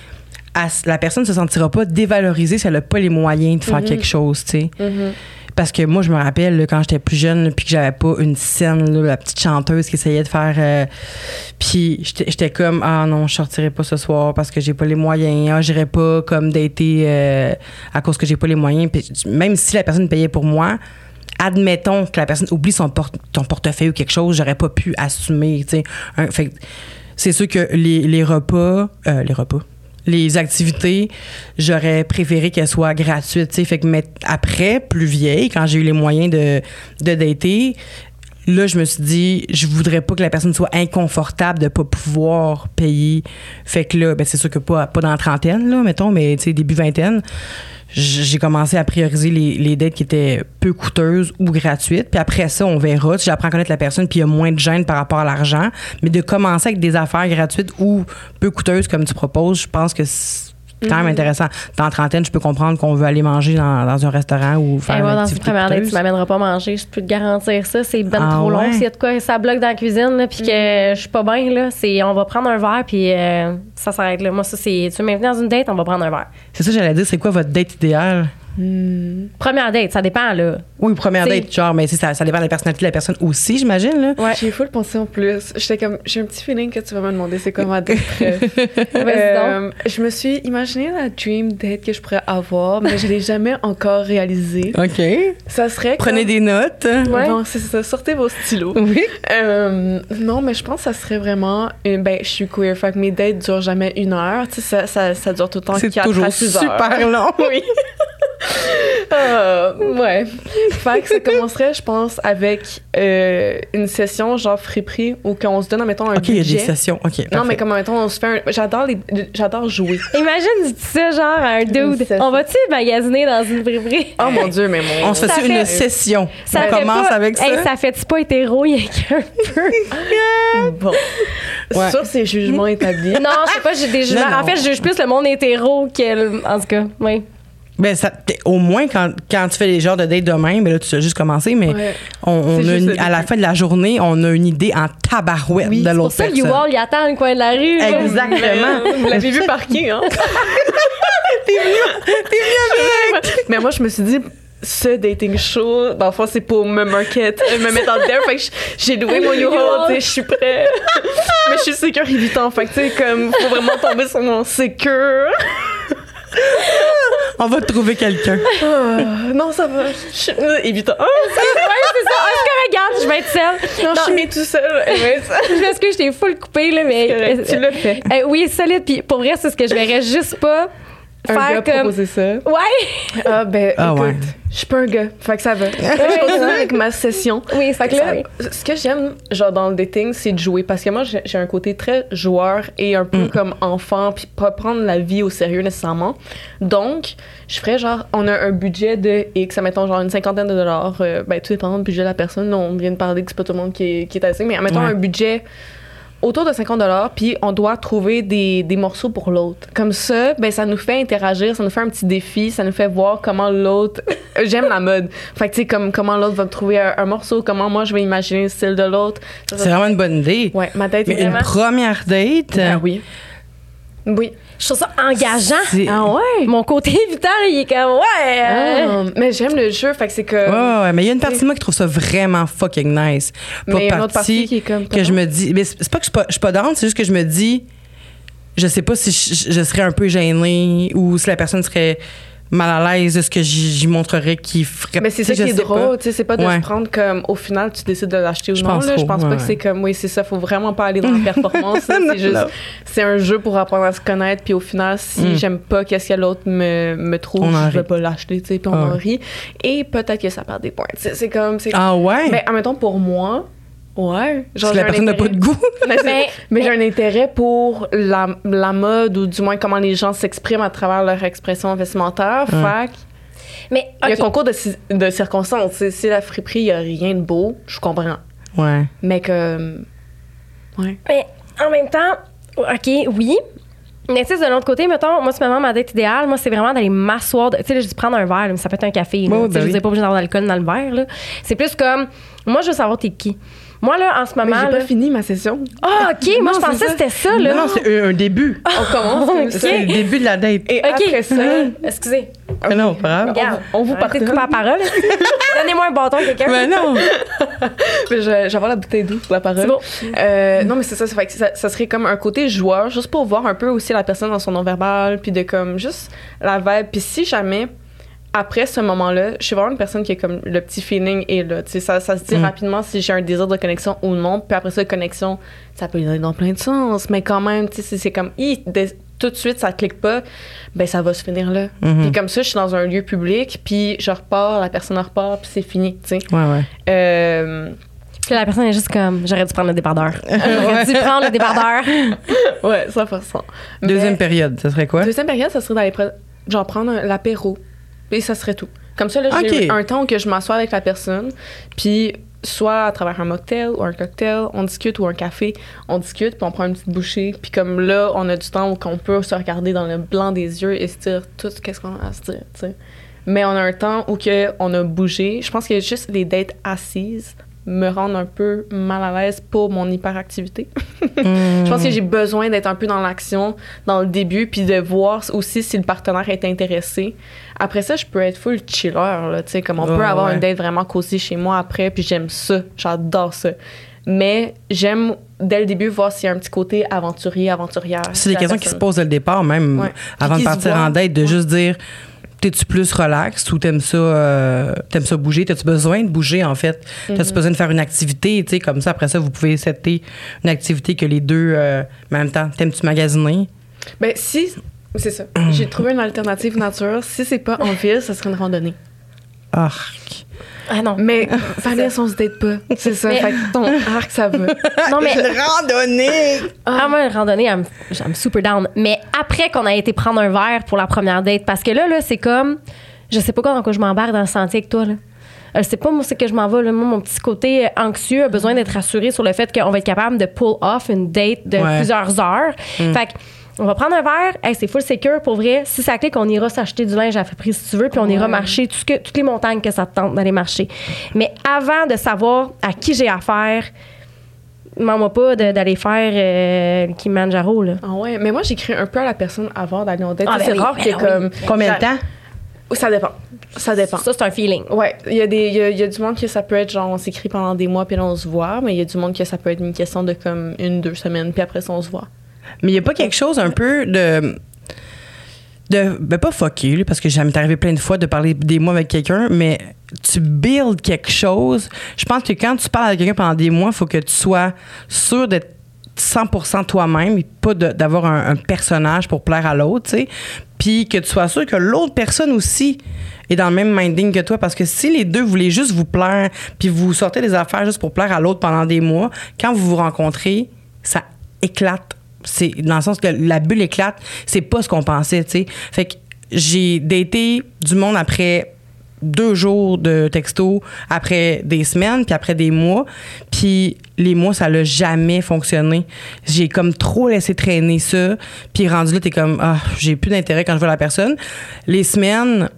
la personne ne se sentira pas dévalorisée si elle n'a pas les moyens de faire mm-hmm. quelque chose, tu sais. Mm-hmm. Parce que moi, je me rappelle, là, quand j'étais plus jeune, puis que j'avais pas une scène, là, la petite chanteuse qui essayait de faire... Euh, puis j'étais, j'étais comme, ah non, je sortirai pas ce soir parce que j'ai pas les moyens. Ah, j'irai pas comme dater euh, à cause que j'ai pas les moyens. Puis même si la personne payait pour moi, admettons que la personne oublie son, porte, ton portefeuille ou quelque chose, j'aurais pas pu assumer, tu sais. Fait c'est sûr que les, les repas, euh, les repas, les activités, j'aurais préféré qu'elles soient gratuites, tu sais. Fait que mais après, plus vieille, quand j'ai eu les moyens de, de dater, là, je me suis dit, je voudrais pas que la personne soit inconfortable de pas pouvoir payer. Fait que là, ben c'est sûr que pas, pas dans la trentaine, là, mettons, mais tu sais, début vingtaine, j'ai commencé à prioriser les, les dates qui étaient peu coûteuses ou gratuites. Puis après ça, on verra. Si j'apprends à connaître la personne, puis il y a moins de gêne par rapport à l'argent. Mais de commencer avec des affaires gratuites ou peu coûteuses comme tu proposes, je pense que c'est quand même intéressant. Dans la trentaine, je peux comprendre qu'on veut aller manger dans, dans un restaurant ou faire hey, moi, une dans activité une première date, tu coûteuse. m'amèneras pas manger. Je peux te garantir ça. C'est ben ah, trop long. ouais? S'il y a de quoi, ça bloque dans la cuisine, là, puis que mm. je suis pas bien, là, c'est on va prendre un verre, puis euh, ça s'arrête là. Moi, ça, c'est... Tu veux m'inviter dans une date, on va prendre un verre. C'est ça que j'allais dire. C'est quoi votre date idéale? Hmm. Première date, ça dépend, là. Oui, première T'sais, date, genre, mais ça, ça dépend de la personnalité de la personne aussi, j'imagine, là. Ouais. J'ai full pensé en plus. J'étais comme, j'ai un petit feeling que tu vas me demander c'est quoi ma date préf. euh, je me suis imaginé la dream date que je pourrais avoir, mais je l'ai jamais encore réalisée. OK. Ça serait Prenez comme... des notes. Ouais. Bon, c'est ça. Sortez vos stylos. Oui. Euh, non, mais je pense que ça serait vraiment... Une... Ben, je suis queer, fait que mes dates durent jamais une heure. Tu sais, ça, ça, ça dure tout le temps quatre à six heures. C'est toujours super long. Oui. Euh, ouais. Fait que ça commencerait, je pense, avec euh, une session genre friperie où qu'on se donne, mettons, un OK, budget. il y a des sessions. OK, non, mais comme, mettons, on se fait un... J'adore, les... J'adore jouer. Imagine, dis ça, genre, à un dude. On va-tu magasiner dans une friperie? Oh mon Dieu, mais mon... On se fait une session. Ça on commence pas... avec ça. Hey, ça fait-tu pas hétéro, il y a qu'un peu? Bon. Ouais. Sur ces jugements établis. Non, je sais pas, j'ai des jugements. En fait, je juge plus le monde hétéro que... En tout cas, oui. Ben ça, au moins, quand, quand tu fais les genres de dates demain, ben là, tu as juste commencé, mais ouais. on, on a une, à la fin de la journée, on a une idée en tabarouette oui, de l'autre personne. C'est pour ça que U-Haul, il attend le coin de la rue. Exactement. Vous l'avez vu parquer, hein? T'es venu, t'es venu avec. Mais moi, je me suis dit, ce dating show, dans le fond, c'est pour me market, me mettre en there. Fait que j'ai loué mon U-Haul, tu sais, je suis prêt. Mais je suis sécure évitant. Fait que, tu sais, comme, faut vraiment tomber sur mon sécure. On va te trouver quelqu'un. Oh, non, ça va. Je suis évitant. Oh, Ouais, c'est ça. Ah, c'est correct, regarde, je vais être seule. non, je suis mis tout seul. Je m'excuse, je t'ai full coupé, là, mais. Correct, tu l'as fait. Euh, oui, solide. Puis pour vrai, c'est ce que je verrais juste pas Un faire gars comme. proposer ça. Ouais! Ah, ben, Ah, écoute, ouais. je suis pas un gars. Fait que ça va. Fait que je continue avec ma session. Oui, Fait que là, ce que j'aime, genre, dans le dating, c'est de jouer. Parce que moi, j'ai j'ai un côté très joueur et un peu Mm. comme enfant, puis pas prendre la vie au sérieux nécessairement. Donc, je ferais genre, on a un budget de X, mettons genre une cinquantaine de dollars. Euh, ben, tout dépend du budget de la personne. Là, on vient de parler que c'est pas tout le monde qui est, qui est assez, mais mettons Ouais. un budget autour de cinquante dollars, puis on doit trouver des, des morceaux pour l'autre. Comme ça, ben ça nous fait interagir, ça nous fait un petit défi, ça nous fait voir comment l'autre... J'aime la mode. Fait que tu sais, comme, comment l'autre va trouver un, un morceau, comment moi je vais imaginer le style de l'autre. Ça, ça- C'est vraiment une bonne idée. Ouais, ma tête Mais est une vraiment... première date. Ah oui. Oui. Je trouve ça engageant. C'est- Ah ouais? Mon côté évitant, il est comme, ouais! euh, Ah, mais j'aime le jeu, fait que c'est que... Ouais, ouais, ouais, mais il y a une partie de moi qui trouve ça vraiment fucking nice. Pas Mais une autre partie qui est comme... que je me dis. Mais c'est c'est pas que je suis pas, je suis pas down, c'est juste que je me dis. Je sais pas si je, je serais un peu gênée ou si la personne serait mal à l'aise de ce que j'y j'y montrerais qui ferait. Mais c'est ça tu sais, qui je est sais pas. drôle, tu sais, c'est pas de Ouais. se prendre comme au final tu décides de l'acheter ou Je non. pense Là. Je trop, pense ouais, pas que ouais. c'est comme oui, c'est ça, faut vraiment pas aller dans la performance. là. Non, c'est juste non. c'est un jeu pour apprendre à se connaître, puis au final, si Mm. j'aime pas qu'est-ce que l'autre me, me trouve, On en je vais rit. pas l'acheter, tu sais, puis on Ah en ouais. rit. Et peut-être que ça perd des points. C'est c'est comme c'est Ah ouais? mais en même temps pour moi, ouais, Parce que j'ai la un personne n'a pas intérêt- de goût. mais, c'est- Mais- mais j'ai un intérêt pour la, la mode ou du moins comment les gens s'expriment à travers leur expression vestimentaire. Ouais. Fait que Mais, il y a ok. un concours de, ci- de circonstances. Si, si la friperie, il n'y a rien de beau, je comprends. Ouais. Mais que. Ouais. Mais en même temps, OK, oui. Mais tu sais, de l'autre côté, mettons, moi, c'est vraiment ma date idéale. Moi, c'est vraiment d'aller m'asseoir. de- Tu sais, là, je dis prendre un verre, là, mais ça peut être un café. là. Ouais, ouais, Tu sais, ben je veux oui. dire, pas obligé d'avoir d'alcool dans le verre. là. C'est plus comme, moi, je veux savoir t'es qui. Moi, là, en ce Mais moment. j'ai là- pas fini ma session. Ah, OK, moi, Non, je pensais c'est que c'était ça, là. Non, non, c'est un, un début. On commence comme ça. C'est le début de la date. Et OK. après ça, Excusez. Mais non, pas grave. Regarde, on vous arrêtez de pardonne. couper la parole. Donnez-moi un bâton, quelqu'un. Mais non. je, je vais avoir la bouteille d'eau pour la parole. C'est bon. Euh, non, mais c'est ça, ça, fait que ça. Ça serait comme un côté joueur, juste pour voir un peu aussi la personne dans son non-verbal, puis de comme juste la vibe. Puis si jamais, après ce moment-là, je suis vraiment une personne qui est comme le petit feeling est là. Tu sais, ça, ça se dit Mm. rapidement si j'ai un désir de connexion ou non. Puis après ça, connexion, ça peut aller dans plein de sens. Mais quand même, tu sais, c'est- c'est comme, hi, de- tout de suite, ça clique pas, ben ça va se finir là. Mhm. Puis comme ça, je suis dans un lieu public, puis je repars, la personne repart, puis c'est fini, tu sais. Ouais, ouais. Euh, Puis là, la personne est juste comme, j'aurais dû prendre le débardeur. J'aurais dû prendre le débardeur. ouais, ça fait ça. Deuxième Mais- période, ça serait quoi? Deuxième période, ça serait d'aller pre- genre prendre un- l'apéro. Et ça serait tout. Comme ça, là, j'ai Ok. un temps où que je m'assois avec la personne, puis soit à travers un mocktail ou un cocktail, on discute, ou un café, on discute, puis on prend une petite bouchée. Puis comme là, on a du temps où on peut se regarder dans le blanc des yeux et se dire tout ce qu'est-ce qu'on a à se dire, tu sais. Mais on a un temps où que on a bougé. Je pense que juste les dates assises me rendent un peu mal à l'aise pour mon hyperactivité. Hmm. Je pense que j'ai besoin d'être un peu dans l'action dans le début, puis de voir aussi si le partenaire est intéressé. Après ça, je peux être full chiller, là, tu sais, comme on Ouais, peut avoir ouais. une date vraiment cosy chez moi après, puis j'aime ça, j'adore ça. Mais j'aime, dès le début, voir s'il y a un petit côté aventurier, aventurière. C'est des de la questions qui se personne. posent dès le départ, même Ouais. avant Puis de qui se partir voient. en date, de juste dire t'es-tu plus relax ou t'aimes ça, euh, t'aimes ça bouger? T'as-tu besoin de bouger, en fait? T'as-tu Mhm. besoin de faire une activité? Tu sais, comme ça, après ça, vous pouvez setter une activité que les deux, euh, mais en même temps, t'aimes-tu magasiner? Ben, si, c'est ça. J'ai trouvé une alternative nature. Si c'est pas en ville, ça serait une randonnée. Arc. Ah non. Mais Vanessa, on se date pas. C'est ça. Mais- Fait que ton arc, ça va. Non, mais. randonnée! Ah, moi, une randonnée, elle me- j'aime super down. Mais après qu'on a été prendre un verre pour la première date, parce que là, là, c'est comme. Je sais pas quand je m'embarque dans le sentier avec toi, là. Euh, c'est pas moi, c'est que je m'en vais, là. Moi, mon petit côté anxieux a besoin d'être rassuré sur le fait qu'on va être capable de pull off une date de Ouais. plusieurs heures. Fait que, on va prendre un verre, hey, c'est full secure pour vrai. Si ça clique, on ira s'acheter du linge à prix si tu veux, puis on ira Ouais. marcher tout ce que, toutes les montagnes que ça te tente d'aller marcher. Mais avant de savoir à qui j'ai affaire, demande-moi pas de, d'aller faire euh, le Kilimanjaro, là. Ah ouais, mais moi, j'écris un peu à la personne avant d'aller en date. Ah, ben c'est oui, rare ben que oui. comme... Combien de temps? Ça dépend. Ça dépend. Ça, c'est un feeling. Ouais, il y a des il y a, il y a du monde que ça peut être genre on s'écrit pendant des mois puis là on se voit, mais il y a du monde que ça peut être une question de comme une deux semaines puis après ça on se voit. Mais il n'y a pas quelque chose un peu de. de ben, pas fucké, là, parce que ça m'est arrivé plein de fois de parler des mois avec quelqu'un, mais tu builds quelque chose. Je pense que quand tu parles avec quelqu'un pendant des mois, il faut que tu sois sûr d'être cent pour cent toi-même et pas de, d'avoir un, un personnage pour plaire à l'autre, tu sais. Puis que tu sois sûr que l'autre personne aussi est dans le même minding que toi. Parce que si les deux voulaient juste vous plaire, puis vous sortez des affaires juste pour plaire à l'autre pendant des mois, quand vous vous rencontrez, ça éclate. C'est dans le sens que la bulle éclate. C'est pas ce qu'on pensait, tu sais. Fait que j'ai daté du monde après deux jours de texto, après des semaines, puis après des mois. Puis les mois, ça l'a jamais fonctionné. J'ai comme trop laissé traîner ça. Puis rendu là, t'es comme, ah, j'ai plus d'intérêt quand je vois la personne. Les semaines,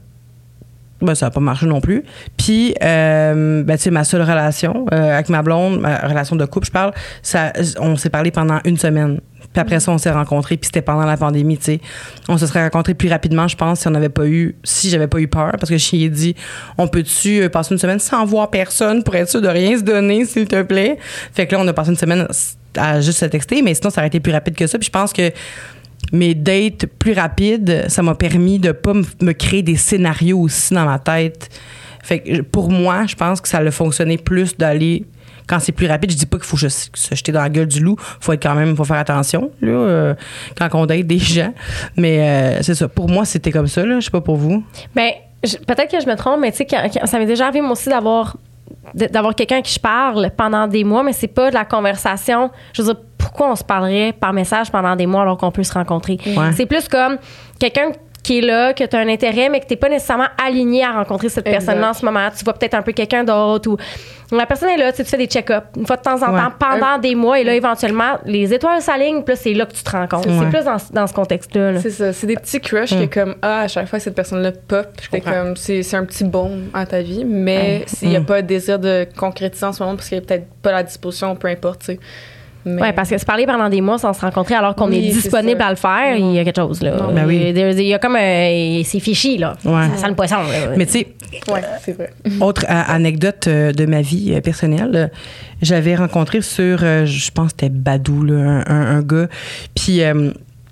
ben, ça n'a pas marché non plus. Puis, euh, ben, tu sais, ma seule relation euh, avec ma blonde, ma relation de couple, je parle, ça, on s'est parlé pendant une semaine. Puis après ça, on s'est rencontrés, puis c'était pendant la pandémie, tu sais. On se serait rencontrés plus rapidement, je pense, si on n'avait pas eu, si j'avais pas eu peur, parce que je lui ai dit, on peut-tu passer une semaine sans voir personne pour être sûr de rien se donner, s'il te plaît? Fait que là, on a passé une semaine à juste se texter, mais sinon, ça aurait été plus rapide que ça. Puis je pense que mes dates plus rapides, ça m'a permis de pas me créer des scénarios aussi dans ma tête. Fait que pour moi, je pense que ça a fonctionné plus d'aller quand c'est plus rapide. Je dis pas qu'il faut se, se jeter dans la gueule du loup. Faut être quand même, faut faire attention là, euh, quand on date des gens. Mais euh, c'est ça. Pour moi, c'était comme ça. Là. Je sais pas pour vous. Ben, je- peut-être que je me trompe, mais tu sais, quand- quand- ça m'est déjà arrivé moi aussi d'avoir de- d'avoir quelqu'un à qui je parle pendant des mois, mais c'est pas de la conversation. Je veux dire, pourquoi on se parlerait par message pendant des mois alors qu'on peut se rencontrer? Ouais. C'est plus comme quelqu'un qui est là, que tu as un intérêt, mais que tu n'es pas nécessairement aligné à rencontrer cette Exact. personne-là en ce moment. Tu vois peut-être un peu quelqu'un d'autre ou la personne est là, tu sais, tu fais des check-ups une fois de temps en temps Ouais. pendant des mois et là, éventuellement, les étoiles s'alignent, puis là, c'est là que tu te rencontres. Ouais. C'est plus dans, dans ce contexte-là. là. C'est ça, c'est des petits crushs Mm. que comme ah à chaque fois que cette personne-là pop, c'est comprends. comme c'est c'est un petit baume à ta vie, mais s'il n'y a Mm. pas de désir de concrétiser en ce moment parce qu'il n'y a peut-être pas la disposition, peu importe, tu sais. Mais Oui, parce que se parler pendant des mois sans se rencontrer alors qu'on Oui, est c'est disponible ça. à le faire, il y a quelque chose, là. Non, ben oui. il, y a, il y a comme un. C'est fichi, là. Ouais. Ça sent le poisson, là. Mais tu sais, ouais, c'est vrai. autre euh, anecdote euh, de ma vie euh, personnelle, euh, j'avais rencontré sur, euh, je pense que c'était Badou, là, un, un- un gars, puis euh,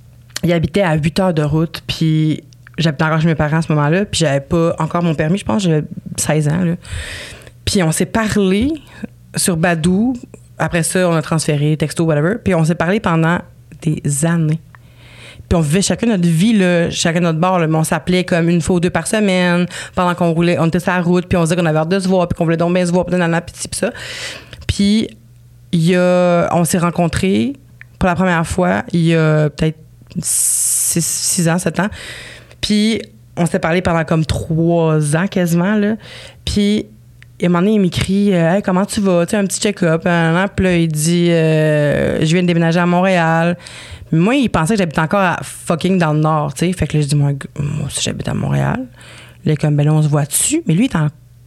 il habitait à huit heures de route, puis j'habitais encore chez mes parents à ce moment-là, puis j'avais pas encore mon permis, je pense que j'avais seize ans, là. Puis on s'est parlé sur Badou, après ça, on a transféré, texto, whatever, puis on s'est parlé pendant des années. Puis on vivait chacun notre vie, là, chacun notre bord, là, mais on s'appelait comme une fois ou deux par semaine pendant qu'on roulait, on était sur la route, puis on se disait qu'on avait hâte de se voir, puis qu'on voulait donc bien se voir, puis nanana, puis ci, puis ça. Puis il y a, on s'est rencontrés pour la première fois il y a peut-être six, six ans, sept ans. Puis on s'est parlé pendant comme trois ans quasiment, là. Puis à un moment donné, il m'écrit euh, Hey, comment tu vas? Tu sais, un petit check-up. Hein, puis là, il dit euh, Je viens de déménager à Montréal. Mais moi, il pensait que j'habitais encore à fucking dans le Nord, tu sais. Fait que là, je dis Moi, g- moi aussi, j'habite à Montréal. Là, comme, ben là, on se voit dessus. Mais lui, il est en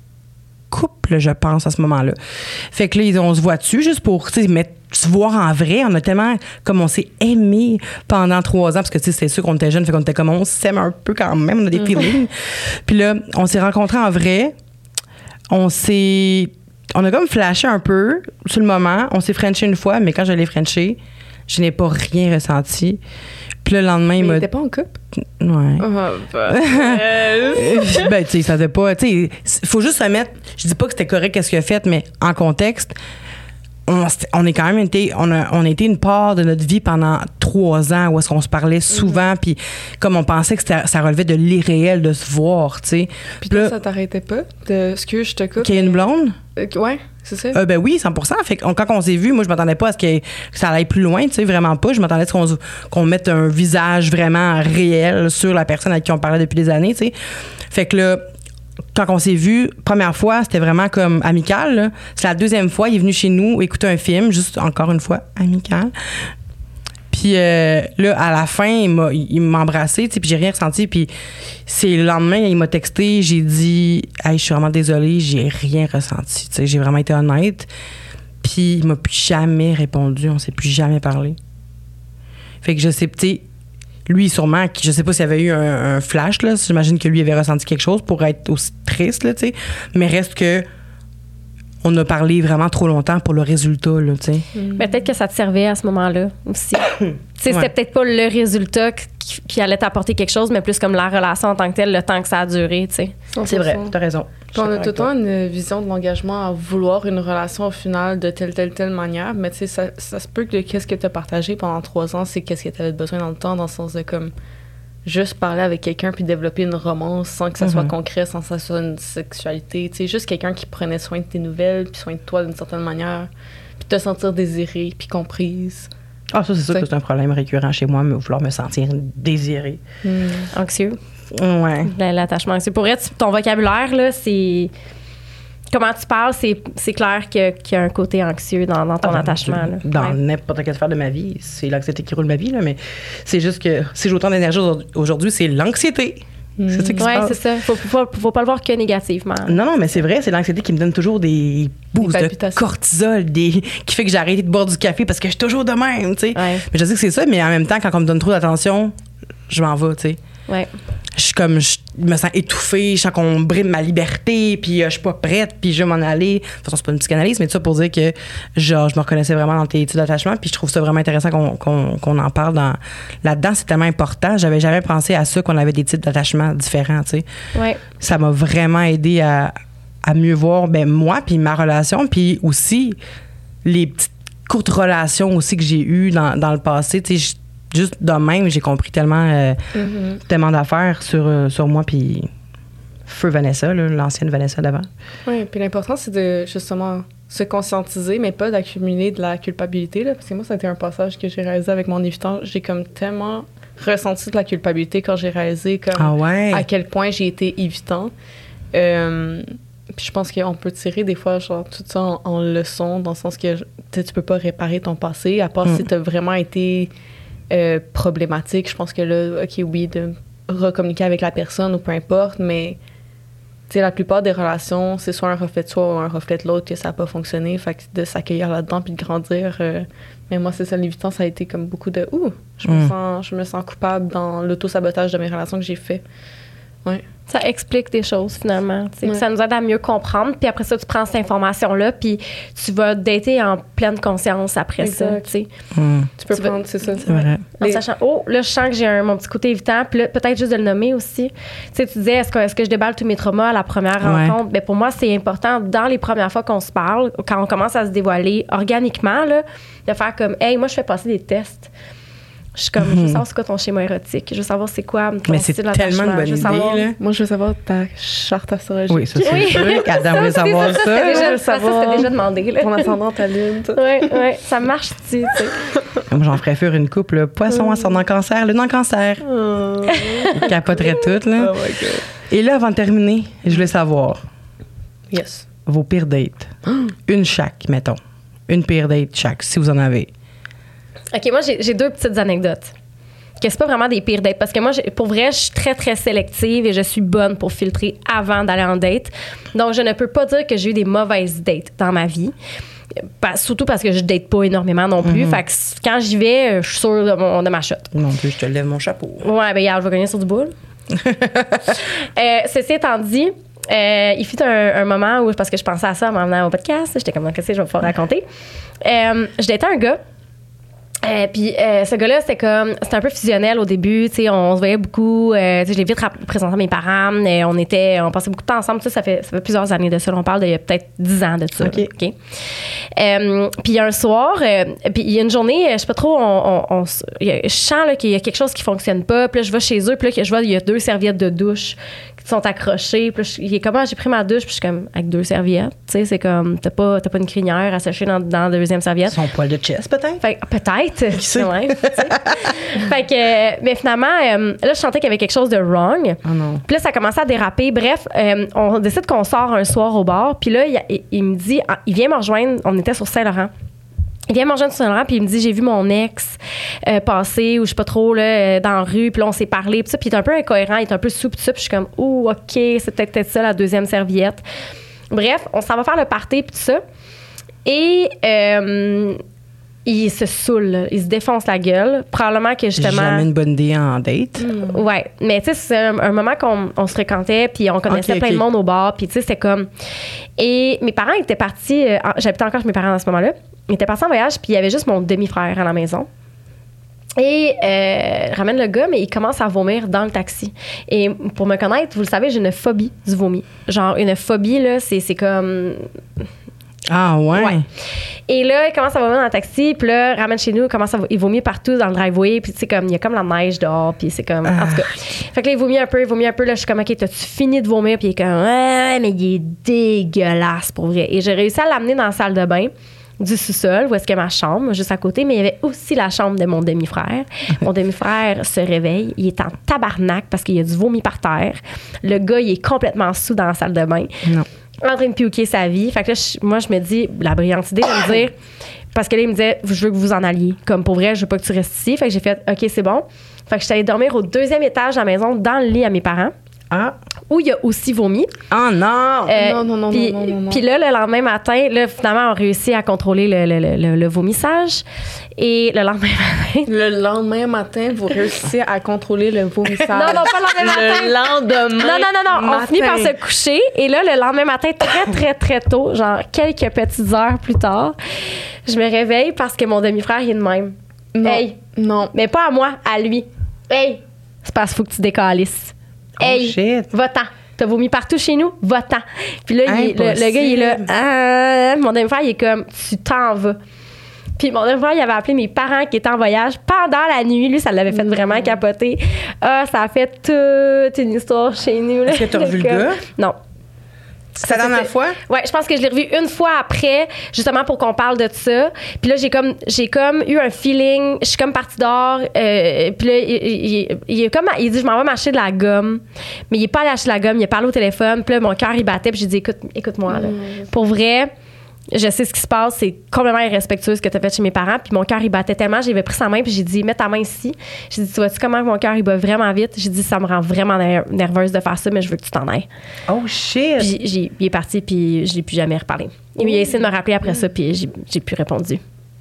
couple, je pense, à ce moment-là. Fait que là, ils- on se voit dessus juste pour, tu sais, mettre se voir en vrai. On a tellement, comme on s'est aimé pendant trois ans, parce que, tu sais, c'est sûr qu'on était jeunes, fait qu'on était comme, on s'aime un peu quand même, on a des feelings. Puis là, on s'est rencontrés en vrai. On s'est... On a comme flashé un peu sur le moment. On s'est frenché une fois, mais quand je l'ai frenché, je n'ai pas rien ressenti. Puis le lendemain, il Mais m'a... t'étais pas en couple? Ouais. Ah, bah, ben, tu sais, ça faisait pas... Tu sais, il faut juste se mettre... Je dis pas que c'était correct qu'est-ce qu'il a fait, mais en contexte, on, s'était- on est quand même été... On a, on a été une part de notre vie pendant trois ans où est-ce qu'on se parlait souvent, puis comme on pensait que c'était- ça relevait de l'irréel de se voir, tu sais. Puis Puis toi, là, ça t'arrêtait pas? De... Excuse, je te coupe. qu'il y ait une blonde... Euh, ouais, c'est ça. Euh, ben oui, cent pour cent. Fait que, on- quand on s'est vu, moi, je m'attendais pas à ce que, que ça allait plus loin, tu sais, vraiment pas. Je m'attendais à ce qu'on, se- qu'on mette un visage vraiment réel sur la personne avec qui on parlait depuis des années, tu sais. Fait que là, quand on s'est vu, première fois, c'était vraiment comme amical, là. C'est la deuxième fois, il est venu chez nous écouter un film, juste encore une fois, amical. Puis euh, là, à la fin, il m'a, il m'a embrassé, tu sais, puis j'ai rien ressenti. Puis c'est le lendemain, il m'a texté, j'ai dit « Hey, je suis vraiment désolée, j'ai rien ressenti. » Tu sais, j'ai vraiment été honnête. Puis Puis il m'a plus jamais répondu, on s'est plus jamais parlé. Fait que je sais, tu sais, lui, sûrement, je sais pas s'il y avait eu un, un flash, là. J'imagine que lui avait ressenti quelque chose pour être aussi triste, là, tu sais. Mais reste que on a parlé vraiment trop longtemps pour le résultat, là, tu sais. Mm. Mais peut-être que ça te servait à ce moment-là aussi. Tu sais, c'était peut-être pas le résultat qui, qui allait t'apporter quelque chose, mais plus comme la relation en tant que telle, le temps que ça a duré, tu sais. C'est vrai, t'as raison. Puis on a tout le temps une vision de l'engagement à vouloir une relation au final de telle, telle, telle manière, mais tu sais, ça, ça se peut que qu'est-ce que tu as partagé pendant trois ans, c'est qu'est-ce que tu avais besoin dans le temps, dans le sens de comme juste parler avec quelqu'un puis développer une romance sans que ça soit mm-hmm. concret, sans que ça soit une sexualité. Tu sais, juste quelqu'un qui prenait soin de tes nouvelles puis soin de toi d'une certaine manière, puis te sentir désirée puis comprise. Ah, ça, c'est sûr que c'est un problème récurrent chez moi, mais vouloir me sentir désirée. Mm. Anxieux. Ouais. L'attachement anxieux. Pour vrai, ton vocabulaire, là, c'est... Comment tu parles, c'est, c'est clair que, qu'il y a un côté anxieux dans, dans ton ah, attachement. Là. Dans ouais. n'importe quelle sphère de ma vie, c'est l'anxiété qui roule ma vie, là, mais c'est juste que si j'ai autant d'énergie aujourd'hui, c'est l'anxiété. Mmh. C'est ça qui se passe. Oui, c'est ça. Faut, faut, faut pas le voir que négativement. Non, non, mais c'est vrai, c'est l'anxiété qui me donne toujours des boosts de cortisol, des, qui fait que j'ai arrêté de boire du café parce que je suis toujours de même, tu sais. Ouais. Mais je sais que c'est ça, mais en même temps, quand on me donne trop d'attention, je m'en vais, tu sais. Ouais. Je suis comme, je me sens étouffée, je sens qu'on brime ma liberté, puis euh, je suis pas prête, puis je veux m'en aller. De toute façon, c'est pas une psychanalyse, mais tout ça pour dire que genre, je me reconnaissais vraiment dans tes études d'attachement, puis je trouve ça vraiment intéressant qu'on, qu'on, qu'on en parle dans, là-dedans. C'est tellement important. J'avais jamais pensé à ça, qu'on avait des types d'attachement différents, tu sais. Ouais. Ça m'a vraiment aidé à, à mieux voir, ben, moi, puis ma relation, puis aussi les petites courtes relations aussi que j'ai eues dans, dans le passé, tu sais. Juste de même, j'ai compris tellement, euh, mm-hmm. tellement d'affaires sur, euh, sur moi, puis feu Vanessa, là, l'ancienne Vanessa d'avant. Oui, puis l'important, c'est de justement se conscientiser, mais pas d'accumuler de la culpabilité, là, parce que moi, ça a été un passage que j'ai réalisé avec mon évitant. J'ai comme tellement ressenti de la culpabilité quand j'ai réalisé comme ah ouais. à quel point j'ai été évitant. Euh, puis je pense qu'on peut tirer des fois genre tout ça en, en leçon, dans le sens que tu peux pas réparer ton passé, à part mm. si tu as vraiment été... Euh, problématique. Je pense que là, OK, oui, de recommuniquer avec la personne ou peu importe, mais tu sais, la plupart des relations, c'est soit un reflet de soi ou un reflet de l'autre que ça n'a pas fonctionné. Fait que de s'accueillir là-dedans puis de grandir. Euh, mais moi, c'est ça, l'évitant, ça a été comme beaucoup de « Ouh, je me, mm. sens, je me sens coupable dans l'auto-sabotage de mes relations que j'ai fait. » Ouais. Ça explique des choses, finalement. Ouais. Ça nous aide à mieux comprendre. Puis après ça, tu prends cette information-là, puis tu vas dater en pleine conscience après exact. Ça. Mm. Tu peux tu prendre, vas, c'est ça. C'est vrai. En Les... sachant, oh, là, je sens que j'ai un, mon petit côté évitant. Puis là, peut-être juste de le nommer aussi. Tu sais, tu disais, est-ce que, est-ce que je déballe tous mes traumas à la première ouais. rencontre? Bien, pour moi, c'est important, dans les premières fois qu'on se parle, quand on commence à se dévoiler organiquement, là, de faire comme, hey, moi, je fais passer des tests. Je suis comme, mm-hmm. je veux savoir c'est quoi ton schéma érotique. Je veux savoir c'est quoi ton mais c'est style tellement une bonne idée, savoir, là. Moi, je veux savoir ta charte astrologique. Oui, ça, c'est oui. sûr qu'Adam veut savoir ça. Ça, ça, déjà, ça, ça c'était déjà demandé. Là. Ton ascendant, ta lune. Oui, oui, ça marche-tu, tu sais. Moi, j'en ferais faire une couple, là. Poisson, mm. ascendant cancer, lune en cancer. Oh. Il capoterait tout, là. Oh my God. Et là, avant de terminer, je voulais savoir. Yes. Vos pires dates. Une chaque, mettons. Une pire date chaque, si vous en avez. OK, moi, j'ai, j'ai deux petites anecdotes. Que c'est pas vraiment des pires dates. Parce que moi, j'ai, pour vrai, je suis très, très sélective et je suis bonne pour filtrer avant d'aller en date. Donc, je ne peux pas dire que j'ai eu des mauvaises dates dans ma vie. Pas, surtout parce que je date pas énormément non plus. Mm-hmm. Fait que quand j'y vais, je suis sûre de, mon, de ma shot. Non plus, je te lève mon chapeau. Ouais, ben, regarde, je vais gagner sur du boule. euh, ceci étant dit, euh, il fut un, un moment où, parce que je pensais à ça en m'en venant au podcast, j'étais comme, qu'est-ce que je vais pouvoir raconter? Euh, je datais un gars. Euh, puis euh, ce gars-là, c'était comme, c'était un peu fusionnel au début, tu sais, on se voyait beaucoup, euh, tu sais, je l'ai vite rap- présenté à mes parents, euh, on était, on passait beaucoup de temps ensemble, tu sais, ça fait, ça fait plusieurs années de ça, on parle d'il y a peut-être dix ans de ça. OK. okay? Euh, puis un soir, euh, puis il y a une journée, je sais pas trop, on, on, on y a, je sens là, qu'il y a quelque chose qui fonctionne pas, puis là, je vais chez eux, puis là, je vois, il y a deux serviettes de douche qui sont accrochées, puis là, je, il est comme, ah, j'ai pris ma douche, puis je suis comme, avec deux serviettes, tu sais, c'est comme, t'as pas, t'as pas une crinière à sécher dans, dans la deuxième serviette. Son poil de chest, peut-être? Fait, peut-être. Qui sait? Ouais, fait que, mais finalement, euh, là, je sentais qu'il y avait quelque chose de wrong. Oh non. Puis là, ça commençait à déraper. Bref, euh, on décide qu'on sort un soir au bar. Puis là, il, il, il me dit, il vient me rejoindre. On était sur Saint-Laurent. Il vient me rejoindre sur Saint-Laurent, puis il me dit, j'ai vu mon ex euh, passer, ou je sais pas trop, là, dans la rue. Puis là, on s'est parlé. Puis ça, puis il est un peu incohérent, il est un peu sous, puis ça. Puis je suis comme, ouh, OK, c'est peut-être, peut-être ça, la deuxième serviette. Bref, on s'en va faire le party, puis tout ça. Et euh, il se saoule, là. Il se défonce la gueule. Probablement que justement. Jamais une bonne idée en date. Mm. Ouais, mais tu sais, c'est un, un moment qu'on on se fréquentait, puis on connaissait okay, plein okay. de monde au bar, puis tu sais, c'était comme. Et mes parents étaient partis. Euh, j'habitais encore chez mes parents à ce moment-là. Ils étaient partis en voyage, puis il y avait juste mon demi-frère à la maison. Et euh, ramène le gars, mais il commence à vomir dans le taxi. Et pour me connaître, vous le savez, j'ai une phobie du vomi. Genre, une phobie, là, c'est, c'est comme. Ah, ouais. ouais. Et là, il commence à vomir dans le taxi, puis là, ramène chez nous, il commence à il vomit partout dans le driveway, puis tu sais, comme, il y a comme la neige dehors, puis c'est comme. Ah. En tout cas. Fait que là, il vomit un peu, il vomit un peu, là, je suis comme, OK, t'as-tu fini de vomir? Puis il est comme, ouais, mais il est dégueulasse, pour vrai. Et j'ai réussi à l'amener dans la salle de bain du sous-sol, où est-ce que ma chambre, juste à côté, mais il y avait aussi la chambre de mon demi-frère. Mon demi-frère se réveille, il est en tabarnak parce qu'il y a du vomi par terre. Le gars, il est complètement sous dans la salle de bain. Non. En train de piouquer sa vie. Fait que là, je, moi, je me dis, la brillante idée de me dire, parce que là, il me disait, je veux que vous en alliez. Comme pour vrai, je veux pas que tu restes ici. Fait que j'ai fait, OK, c'est bon. Fait que je suis allée dormir au deuxième étage de la maison, dans le lit à mes parents. Ah. Où il a aussi vomi. Oh non! Euh, non, non, non, pis, non, non, non. Puis là, le lendemain matin, là, finalement, on réussit à contrôler le, le, le, le, le vomissage. Et le lendemain matin... Le lendemain matin, vous réussissez à contrôler le vomissage. Non, non, pas le lendemain matin. Le lendemain Non, non, non, non. matin. On finit par se coucher. Et là, le lendemain matin, très, très, très tôt, genre quelques petites heures plus tard, je me réveille parce que mon demi-frère, il est de même. Non. Hey. Non. Mais pas à moi, à lui. Hey! C'est parce qu'il faut que tu décalisses. Oh, Hey! shit. Va-t'en. T'as vomi partout chez nous? Va-t'en. Puis là, il, le, le gars, il est là. Ah, mon demi-frère, il est comme, tu t'en vas. Puis mon demi-frère, il avait appelé mes parents qui étaient en voyage pendant la nuit. Lui, ça l'avait fait vraiment capoter. Ah, ça a fait toute une histoire chez nous. Est-ce que t'as revu le gars? Non. C'est la dernière fois? Ouais, je pense que je l'ai revu une fois après, justement pour qu'on parle de ça. Puis là, j'ai comme, j'ai comme eu un feeling. Je suis comme partie dehors. Euh, puis là, il, il, il, il, comme, il dit, je m'en vais m'acheter de la gomme. Mais il est pas allé acheter de la gomme. Il a parlé au téléphone. Puis là, mon cœur, il battait. Puis j'ai dit, écoute, écoute-moi, là. Mm. Pour vrai, je sais ce qui se passe. C'est complètement irrespectueux ce que tu as fait chez mes parents. Puis mon cœur, il battait tellement. J'avais pris sa main. Puis j'ai dit, mets ta main ici. J'ai dit, tu vois-tu comment mon cœur, il bat vraiment vite? J'ai dit, ça me rend vraiment nerveuse de faire ça, mais je veux que tu t'en ailles. Oh, shit! Puis j'ai, il est parti, puis je l'ai plus jamais reparlé. Et il a essayé de me rappeler après ça, puis j'ai, j'ai plus répondu.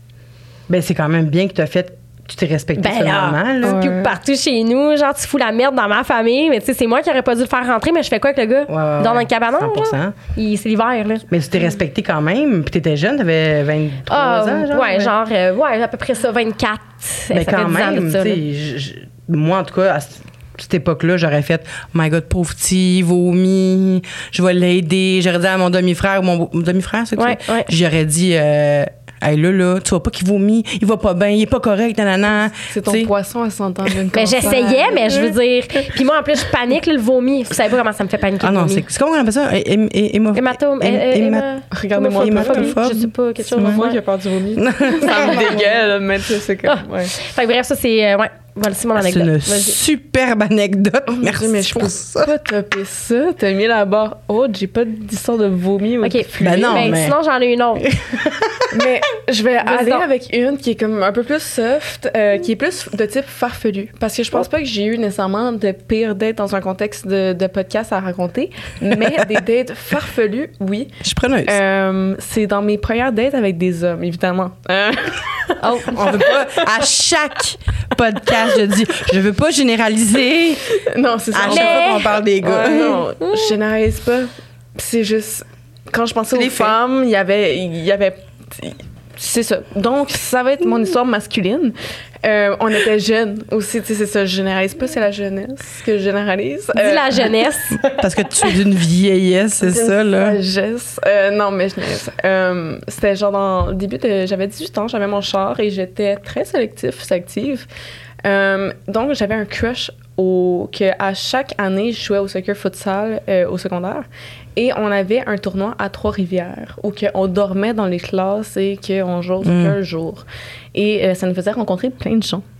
Ben, c'est quand même bien que tu as fait. Tu t'es respecté Ben là, normalement, là. tu pioues partout chez nous, genre tu fous la merde dans ma famille, mais tu sais, c'est moi qui aurais pas dû le faire rentrer, mais je fais quoi avec le gars? Ouais, ouais, Dans ouais, un cabanon, cent pour cent. genre? Il, c'est l'hiver, là. Mais tu t'es respecté quand même, puis t'étais jeune, t'avais vingt-trois Ah, ans, genre? ouais, genre, euh, ouais, à peu près ça, vingt-quatre. Mais ça quand fait dix ans de même, ça, tu là. sais, je- je- moi, en tout cas, à cette époque-là, j'aurais fait oh my God, pauvre petit, il vomit, je vais l'aider. J'aurais dit à mon demi-frère, mon, mon demi-frère, c'est que Ouais, ça? ouais. J'aurais dit, euh, hey, là, là, tu vois pas qu'il vomit, il va pas bien, il est pas correct, nanana. C'est ton T'sais. poisson à cent ans d'une Ben, j'essayais, mais je veux dire. Puis moi, en plus, je panique, là, le vomi. Vous savez pas comment ça me fait paniquer. Ah le non, vomi. c'est, c'est comment on appelle ça? Hé- hé- hé- hémo- Hématome. hé- euh, euh, héma- héma- Regardez-moi, hématophobie, hématophobe. Je sais pas, quelque chose. Ouais. Moi Ouais. qui a peur du vomi. Ça me dégueule, mais tu sais, c'est comme. Ouais. Fait que bref, ça, c'est. euh, ouais, voilà, c'est mon C'est anecdote. une Vas-y. superbe anecdote. Oh mon Merci Dieu, mais je pour peux ça. pas topper ça. T'as mis la barre haute, j'ai pas d'histoire de vomi ou OK. de fluide. Ben non, Ben, mais- sinon, j'en ai une autre. Mais je vais Vas-y aller donc. avec une qui est comme un peu plus soft, euh, qui est plus de type farfelu. Parce que je pense pas que j'ai eu nécessairement de pire dates dans un contexte de, de podcast à raconter, mais des dates farfelues, oui. Je suis preneuse. Euh, c'est dans mes premières dates avec des hommes, évidemment. Euh, Oh. On veut pas, à chaque podcast, je dis, je veux pas généraliser. non, c'est ça. À on- chaque fois qu'on parle des gars. Ouais, non, je généralise pas. C'est juste quand je pensais Les aux faits. femmes, il y avait il y avait c'est ça. Donc ça va être mon histoire masculine. Euh, on était jeunes aussi, tu sais, c'est ça, je généralise pas, c'est la jeunesse que je généralise. Dis Euh, la jeunesse. Parce que tu es d'une vieillesse, c'est d'une ça, là. sagesse. Euh, non, mais je niaise. Euh, c'était genre dans le début de... J'avais dix-huit ans, j'avais mon char et j'étais très sélectif, sélective. Euh, donc, j'avais un crush au, que à chaque année, je jouais au soccer futsal euh, au secondaire. Et on avait un tournoi à Trois-Rivières où que on dormait dans les classes et qu'on jouait au soccer le jour. Et euh, ça nous faisait rencontrer plein de gens,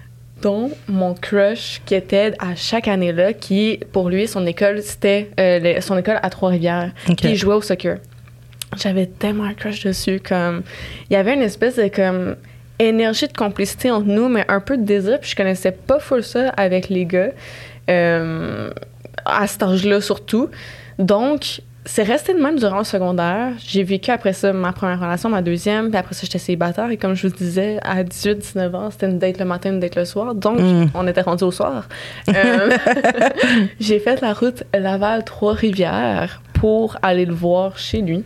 dont mon crush qui était à chaque année-là, qui, pour lui, son école, c'était euh, le- son école à Trois-Rivières. Ok. Puis il jouait au soccer. J'avais tellement un crush dessus, comme... Il y avait une espèce de, comme, énergie de complicité entre nous, mais un peu de désir, puis je connaissais pas full ça avec les gars, euh, à cet âge-là surtout. Donc, c'est resté de même durant le secondaire. J'ai vécu après ça ma première relation, ma deuxième, puis après ça, j'étais célibataire. Et comme je vous disais, à dix-huit dix-neuf ans, c'était une date le matin, une date le soir. Donc, mm. on était rendu au soir. Euh, j'ai fait la route Laval-Trois-Rivières pour aller le voir chez lui.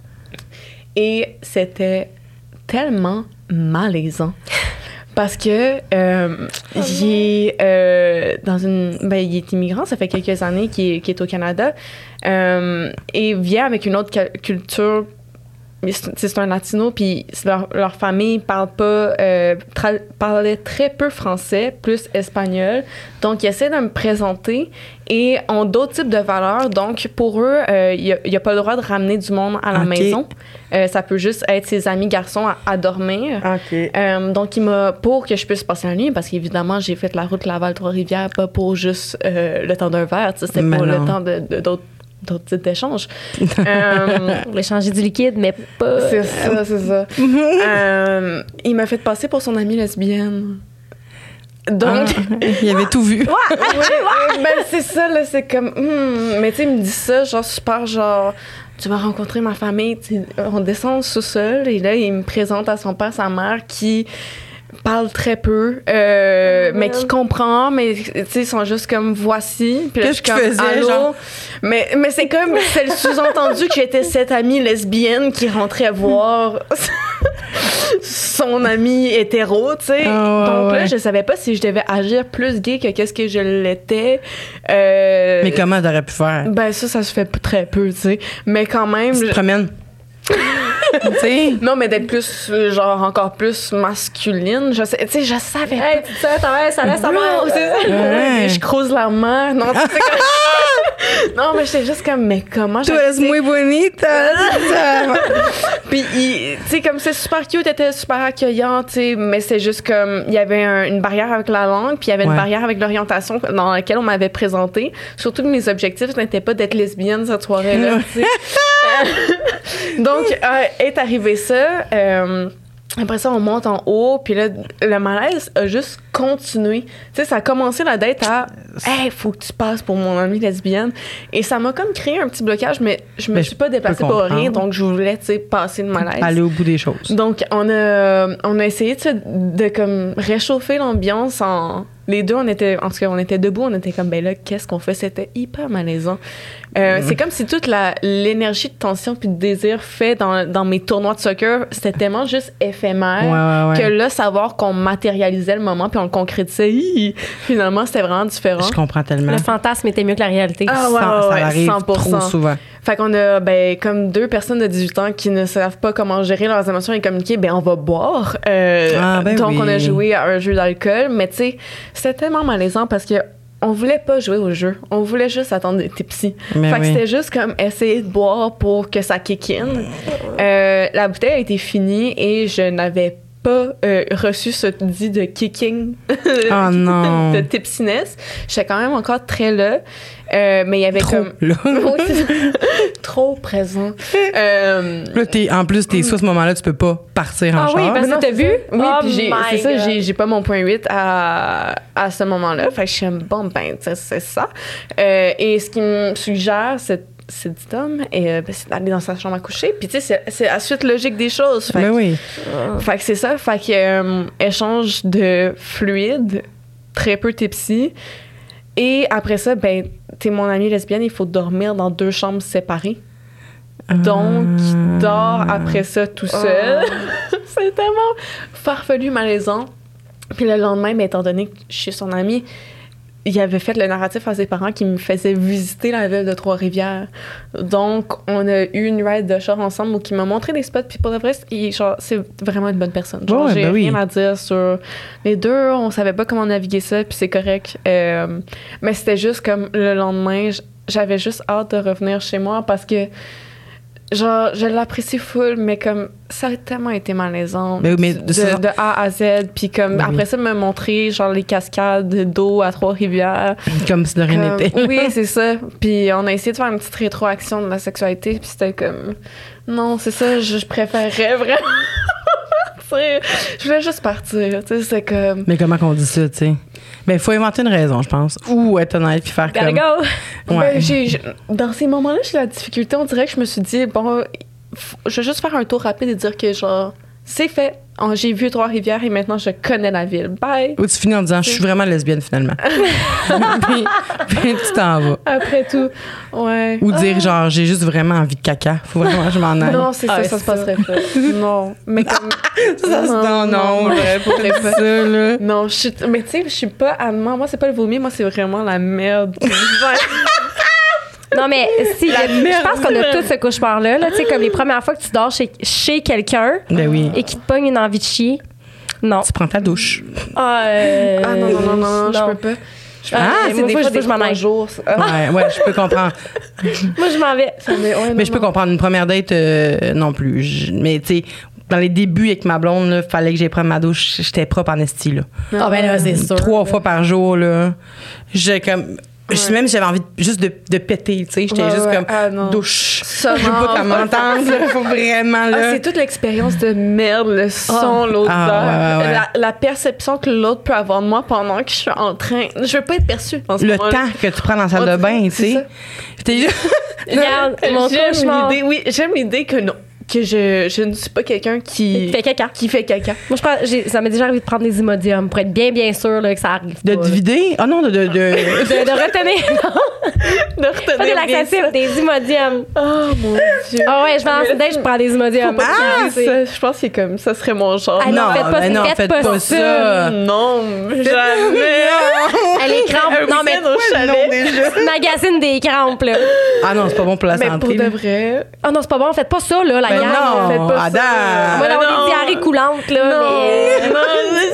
Et c'était tellement malaisant. Parce que euh, oh il est euh, dans une, ben, il est immigrant, ça fait quelques années qu'il est, qu'il est au Canada euh, et vient avec une autre culture. C'est, c'est un latino, puis leur, leur famille parle pas, euh, tra- parlait très peu français, plus espagnol. Donc, ils essaient de me présenter et ont d'autres types de valeurs. Donc, pour eux, euh, il n'y a, a pas le droit de ramener du monde à la okay. maison. Euh, ça peut juste être ses amis garçons à, à dormir. Okay. Euh, donc, il m'a, pour que je puisse passer la nuit, parce qu'évidemment, j'ai fait la route Laval-Trois-Rivières, pas pour juste euh, le temps d'un verre, c'était mais pour non. le temps de, de, d'autres d'autres types d'échanges. euh, Pour échanger du liquide, mais pas... C'est ça, c'est ça. euh, il m'a fait passer pour son amie lesbienne. Donc... Ah, il avait tout vu. Ouais, ouais, ben c'est ça, là, c'est comme... Hmm, mais tu sais, il me dit ça, genre, super, genre... Tu vas rencontrer ma famille, tu on descend au sous-sol, et là, il me présente à son père, sa mère, qui... parle très peu, euh, oh, mais qui comprend, mais tu sais, ils sont juste comme voici. Puis là, qu'est-ce que tu faisais, genre? Mais, mais c'est comme, c'est le sous-entendu que j'étais cette amie lesbienne qui rentrait voir son ami hétéro, tu sais. Oh, donc ouais. là, je savais pas si je devais agir plus gay que qu'est-ce que je l'étais. Euh, mais comment t'aurais pu faire? Ben ça, ça se fait très peu, tu sais. Mais quand même... Tu te je... promènes. Non, mais d'être plus, genre, encore plus masculine. Je sais, tu sais, je savais hey, pas. Tu sais, ta mère, ça laisse sa mère. Ouais. Je croise la mer. Non, tu sais, comme... non, mais j'étais juste comme, mais comment tu es muy bonita. Puis, tu sais, comme c'est super cute, était super accueillant, tu sais, mais c'est juste comme, il y avait un, une barrière avec la langue, puis il y avait ouais. une barrière avec l'orientation dans laquelle on m'avait présenté. Surtout que mes objectifs n'étaient pas d'être lesbienne cette soirée-là, tu sais. Donc, euh, est arrivé ça. Euh, après ça, on monte en haut, puis là, le malaise a juste continué. Tu sais, ça a commencé la date à « Hey, faut que tu passes pour mon amie lesbienne ». Et ça m'a comme créé un petit blocage, mais je me mais suis pas déplacée pour rien, donc je voulais, tu sais, passer le malaise. Aller au bout des choses. Donc, on a, on a essayé, tu sais, de comme réchauffer l'ambiance en... Les deux, on était, en tout cas, on était debout, on était comme, ben là, qu'est-ce qu'on fait? C'était hyper malaisant. Euh, mmh. C'est comme si toute la, l'énergie de tension puis de désir fait dans, dans mes tournois de soccer, c'était tellement juste éphémère ouais, ouais, ouais. que là, savoir qu'on matérialisait le moment puis on le concrétisait, hi, finalement, c'était vraiment différent. Je comprends tellement. Le fantasme était mieux que la réalité. Ah ouais, ça, ouais, ça arrive cent pour cent. trop souvent. Fait qu'on a, ben, comme deux personnes de dix-huit ans qui ne savent pas comment gérer leurs émotions et communiquer, ben, on va boire. Euh, ah, ben donc, oui. on a joué à un jeu d'alcool, mais tu sais, c'était tellement malaisant parce que on voulait pas jouer au jeu. On voulait juste attendre d'être tipsy. Mais fait oui. que c'était juste comme essayer de boire pour que ça kick in. Euh, la bouteille a été finie et je n'avais pas euh, reçu ce dit de kicking oh non. de tipsiness. J'étais quand même encore très là. Euh, mais il y avait trop comme là. trop présent. Euh, là, t'es, en plus, t'es soit à ce moment-là, tu peux pas partir en ah char. oui, parce que t'as vu? Oui, oh puis j'ai, c'est God. ça, j'ai, j'ai pas mon point huit à, à ce moment-là. Fait que je suis bon, ben, c'est ça. Euh, et ce qui me suggère, c'est c'est dit homme, et euh, ben, c'est d'aller dans sa chambre à coucher. Puis, tu sais, c'est, c'est la suite logique des choses. Fait ben que, oui. Fait que c'est ça. Fait que, euh, échange de fluide, très peu tipsy. Et après ça, ben, t'es mon amie lesbienne, il faut dormir dans deux chambres séparées. Donc, il dort après ça tout seul. Oh. C'est tellement farfelu, malaisant. Puis le lendemain, ben, étant donné que je suis son amie, il avait fait le narratif à ses parents qui me faisaient visiter la ville de Trois-Rivières. Donc, on a eu une ride de char ensemble où il m'a montré des spots. Puis pour le vrai, il, genre, c'est vraiment une bonne personne. Genre, ouais, j'ai ben rien oui. à dire sur les deux. On savait pas comment naviguer ça, puis c'est correct. Euh, mais c'était juste comme le lendemain, j'avais juste hâte de revenir chez moi parce que genre, je l'apprécie full, mais comme ça a tellement été malaisant mais, mais, de, ça... de A à Z. Puis comme oui. après ça, me montrer genre les cascades d'eau à Trois-Rivières. Comme si de rien n'était. Oui, c'est ça. Puis on a essayé de faire une petite rétroaction de la sexualité, puis c'était comme... Non, c'est ça, je, je préférerais vraiment... je voulais juste partir, tu sais, c'est comme... Mais comment qu'on dit ça, tu sais? Ben, il faut inventer une raison, je pense. Ou être honnête puis faire Gotta comme... go! Ouais. Ben, j'ai, j'ai- dans ces moments-là, j'ai la difficulté. On dirait que je me suis dit, bon, f- je vais juste faire un tour rapide et dire que, genre, c'est fait. Oh, j'ai vu Trois-Rivières et maintenant je connais la ville. Bye! Ou tu finis en disant, je suis vraiment lesbienne, finalement. puis, puis tu t'en vas. Après tout, ouais. Ou dire, genre, j'ai juste vraiment envie de caca. Faut vraiment que je m'en aille. Non, c'est ça, Ah, ça c'est se passerait pas. Non, mais comme... ça, c'est- non, non, j'aurais pas fait ça, là. Non, je suis... Mais tu sais, je suis pas amant. Moi, c'est pas le vomi. Moi, c'est vraiment la merde. Non, mais si, La je merde. pense qu'on a tous ce cauchemar-là, là, tu sais, comme les premières fois que tu dors chez, chez quelqu'un Ben oui. et qui te pogne une envie de chier. Non. Tu prends ta douche. Ah, euh, Ah non, non, non, non, je peux pas. Je Ah, c'est moi, des faut- fois faut des que je m'en trois aille. jours. ça- Ah, Ouais, ouais, je peux comprendre. Moi, je m'en vais. ça met- ouais, non, Mais je peux non. comprendre. Une première date, euh, non plus. Je- mais tu sais, dans les débuts avec ma blonde, il fallait que j'aille prendre ma douche. J'étais propre en esti, là. Ah, ben là, c'est sûr. Trois fois par jour, là. J'ai comme. Je- Même si j'avais envie de- juste de, de péter, tu sais. J'étais Ouais, juste ouais. comme Ah, non. douche. Ça, Je veux non. pas qu'elle m'entende, là. Faut vraiment, Ah, là. c'est toute l'expérience de merde, le son, l'odeur, Ah, ouais, ouais, ouais. La, la perception que l'autre peut avoir de moi pendant que je suis en train. Je veux pas être perçue dans ce Le moment-là. temps que tu prends dans la salle Ouais, de bain, tu c'est sais. ça. T'es juste. Regarde, mon J'aime cauchemar. l'idée, oui, j'aime l'idée que non, que je, je ne suis pas quelqu'un qui Tu fais caca. qui fait caca. Moi, je prends, j'ai- ça m'est déjà arrivé de prendre des Imodium pour être bien, bien sûr là, que ça arrive De pas. te vider? Ah non, de. de, de... De, de retenir. De Pas retenir des bien laxatifs, ça. des Imodium. Oh mon dieu. Ah ouais, je vais dans Mais une date, je prends des Imodium. Faut pas Ah, qu'il y ait ça. Je pense que c'est comme ça serait mon genre. Ah non, faites pas ben ça, non, faites faites pas pas ça. ça. Non, jamais. Elle est crampe. Un Non, mais week-end au chalet. magazine des crampes, là. Ah non, c'est pas bon pour la Mais santé. pour de là. vrai, Ah non, c'est pas bon, faites pas ça, là, la Ben gang. non, faites pas Adam. ça. Moi, d'avoir non. des diarrhées coulantes, là, mais... non,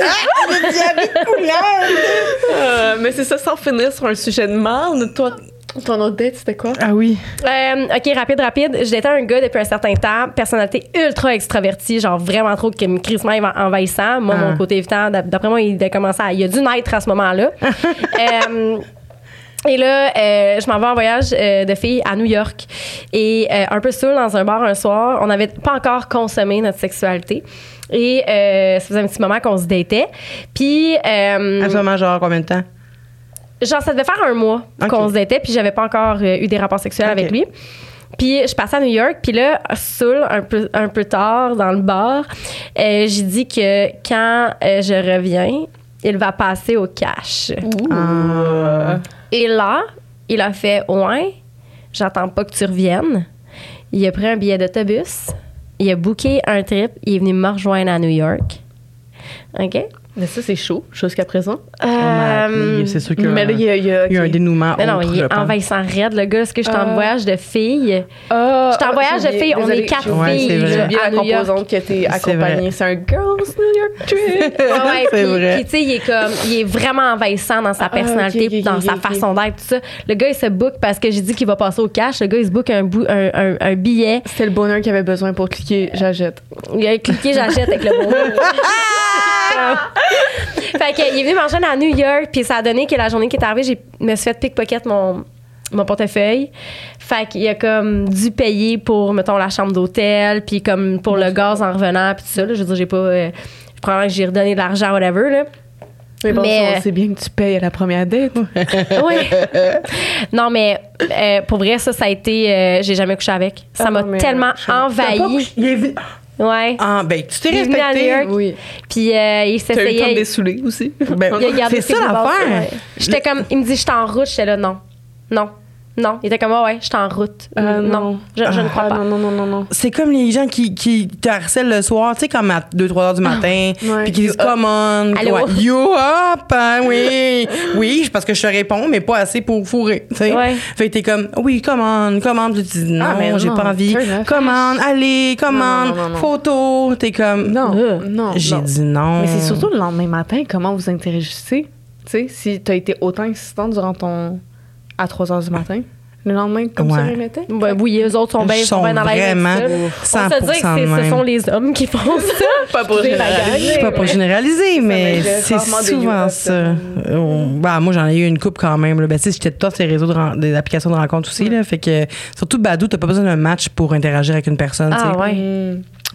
Euh, mais c'est ça, sans finir sur un sujet de merde. Toi, ton autre date, c'était quoi? Ah oui. Euh, OK, rapide, rapide. J'étais un gars depuis un certain temps, personnalité ultra extravertie, genre vraiment trop que crissement envahissant. Moi, Ah. mon côté évitant, d'ap- d'après moi, il a commencé à... Il a dû naître à ce moment-là. Euh, Et là, euh, je m'en vais en voyage euh, de filles à New York. Et euh, un peu saoul dans un bar un soir, on n'avait pas encore consommé notre sexualité. Et euh, ça faisait un petit moment qu'on se datait. Puis... euh, À ce moment, genre, combien de temps? Genre, ça devait faire un mois Ok. qu'on se datait, puis j'avais pas encore euh, eu des rapports sexuels Ok. avec lui. Puis je passais à New York, puis là, saoul, un peu, un peu tard dans le bar, euh, j'ai dit que quand euh, je reviens, il va passer au cash. Ah. Et là, il a fait « Ouais, j'attends pas que tu reviennes. » Il a pris un billet d'autobus, il a booké un trip, il est venu me rejoindre à New York. OK? Mais ça, c'est chaud jusqu'à présent. Euh, C'est sûr qu'il y a, Mais là, il y a, il y a, il y a un ok. dénouement. Mais non, autre, il je est pense. envahissant raide, le gars. Est-ce que je suis en Euh. voyage de filles? Ah, J'étais en ah, voyage j'ai de filles, on désolée, est quatre j'ai- Ouais, filles c'est vrai. J'ai oublié à la New York. composante qui a été C'est accompagnée. C'est un Girls New York Trip. Ouais, ouais, C'est puis- vrai. Puis, tu sais, il est comme, il est vraiment envahissant dans sa Ah, personnalité, ok, ok, dans ok, sa ok. façon d'être, tout ça. Le gars, il se book parce que j'ai dit qu'il va passer au cash. Le gars, il se book un, bout, un, un, un billet. C'était le bonheur qu'il avait besoin pour cliquer j'achète. Il a cliqué, j'achète avec le bon. Fait qu'il est venu manger à New York, puis ça a donné que la journée qui est arrivée, j'ai me suis fait pickpocket mon, mon portefeuille. Fait qu'il a comme dû payer pour, mettons, la chambre d'hôtel, puis comme pour le gaz en revenant, puis tout ça. Là. Je veux dire, j'ai pas. Euh, probablement que j'ai redonné de l'argent, whatever. Là. Mais bon, Mais, ça, on sait bien que tu payes à la première date. Oui. Non, mais euh, pour vrai, ça, ça a été. Euh, j'ai jamais couché avec. Ça Ah m'a non, mais tellement je- T'as pas envahi. couché- Il est vi- Ouais. Ah, ben, tu t'es Il est venu à New respecté. York. Oui. Puis euh, il T'as eu le temps de s'essayait. dessouler aussi. Ben, Il a gardé c'est ses ça deux basses, l'affaire. ouais. J'étais comme, il me dit, je suis en route. J'étais là, non. Non. Non. Il était comme, ouais, ouais, je suis en route. Ah, non. non. Je, je ne crois Ah, pas. non, non, non, non, non. C'est comme les gens qui, qui te harcèlent le soir, tu sais, comme à deux trois heures du matin, Ouais. puis qui disent You up. come on, Allô? ouais, you up, hein, oui, oui, parce que je te réponds, mais pas assez pour fourrer, tu sais. Ouais. Fait que t'es comme, oui, come on, come on, puis tu dis non, Ah, mais j'ai non, pas envie, turn off. come on, allez, come Non, on, non, non, non. photo, t'es comme, Non, Euh. non. j'ai non. dit non. Mais c'est surtout le lendemain matin, comment vous interagissez. Tu sais, si t'as été autant insistante durant ton. à trois heures du matin, le lendemain, comme Ouais. ça, il était. Ben oui, eux autres sont bien Ils sont bien dans la vraiment On se dit que cent pour cent c'est- de ce même. sont les hommes qui font ça. Pas pour C'est la généraliser. C'est pas pour généraliser, mais m'arrivait c'est rarement des souvent you-up, ça. euh, Euh, bah, moi, j'en ai eu une coupe quand même. Là. Ben, tu sais, j'étais tous ces réseaux de ren- des applications de rencontres aussi. Là, fait que, surtout Badoo, t'as pas besoin d'un match pour interagir avec une personne. tu sais. Ah ouais. Hmm.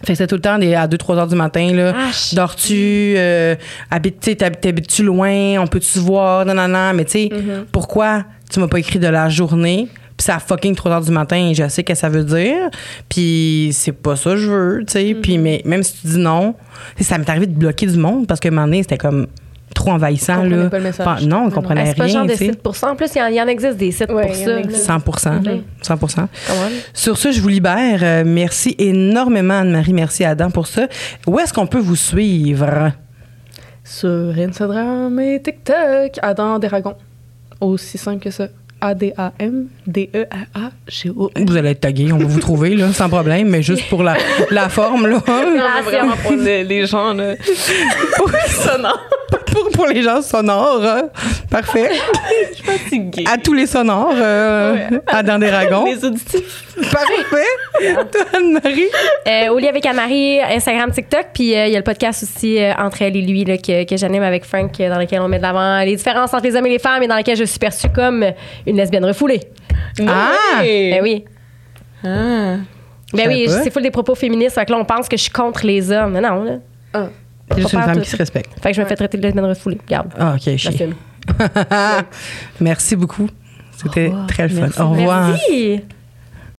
Fait que c'était tout le temps des, à deux trois heures du matin, là. Ah, Dors-tu? Euh, habites, tu sais, t'habites- t'habites-tu loin? On peut-tu se voir? Non, non, non. Mais tu sais, Mhm. pourquoi tu m'as pas écrit de la journée? Puis c'est à fucking trois heures du matin et je sais ce que ça veut dire. Puis c'est pas ça que je veux, tu sais. Puis mais même si tu dis non, tu sais, ça m'est arrivé de bloquer du monde parce qu'à un moment donné, c'était comme trop envahissant, On comprenait là. pas le message. Pas- non, on Non, comprenait Ah, c'est pas le genre rien, de tu sais. site pour ça. En plus, il y en, il y en existe des sites Ouais, pour il y en ça. existe. cent pour cent. Mhm. cent pour cent. Come on. Sur ce, je vous libère. Euh, merci énormément, Anne-Marie. Merci, Adam, pour ça. Où est-ce qu'on peut vous suivre? Sur Instagram et TikTok, Adam Deragon. Aussi simple que ça. A D A M D E R A G O N. Vous allez être tagué, on va vous trouver, là, sans problème, mais juste pour la, la forme, là. Non, vraiment pour les, les gens, là. Sonore. pour, pour les gens sonores. hein. Parfait. Je suis fatiguée. À tous les sonores, euh, Ouais. Adam Deragon. Les auditifs. Parfait. Toi, Anne-Marie. Euh, Oli avec Anne-Marie, Instagram, TikTok. Puis euh, il y a le podcast aussi euh, Entre elle et lui là, que, que j'anime avec Frank, euh, dans lequel on met de l'avant les différences entre les hommes et les femmes et dans lequel je suis perçue comme une lesbienne refoulée. Ah! Ben oui. Ah. Ben savais oui, pas. c'est full des propos féministes. Fait que là, on pense que je suis contre les hommes. Mais non, là. Ah. C'est juste Pas une femme tout. qui se respecte. Fait que je me fais traiter de lesbienne refoulée. Regarde. Ah, OK, chier. J'assume. Merci beaucoup. C'était Au revoir. très le fun. Merci. Au revoir. Merci.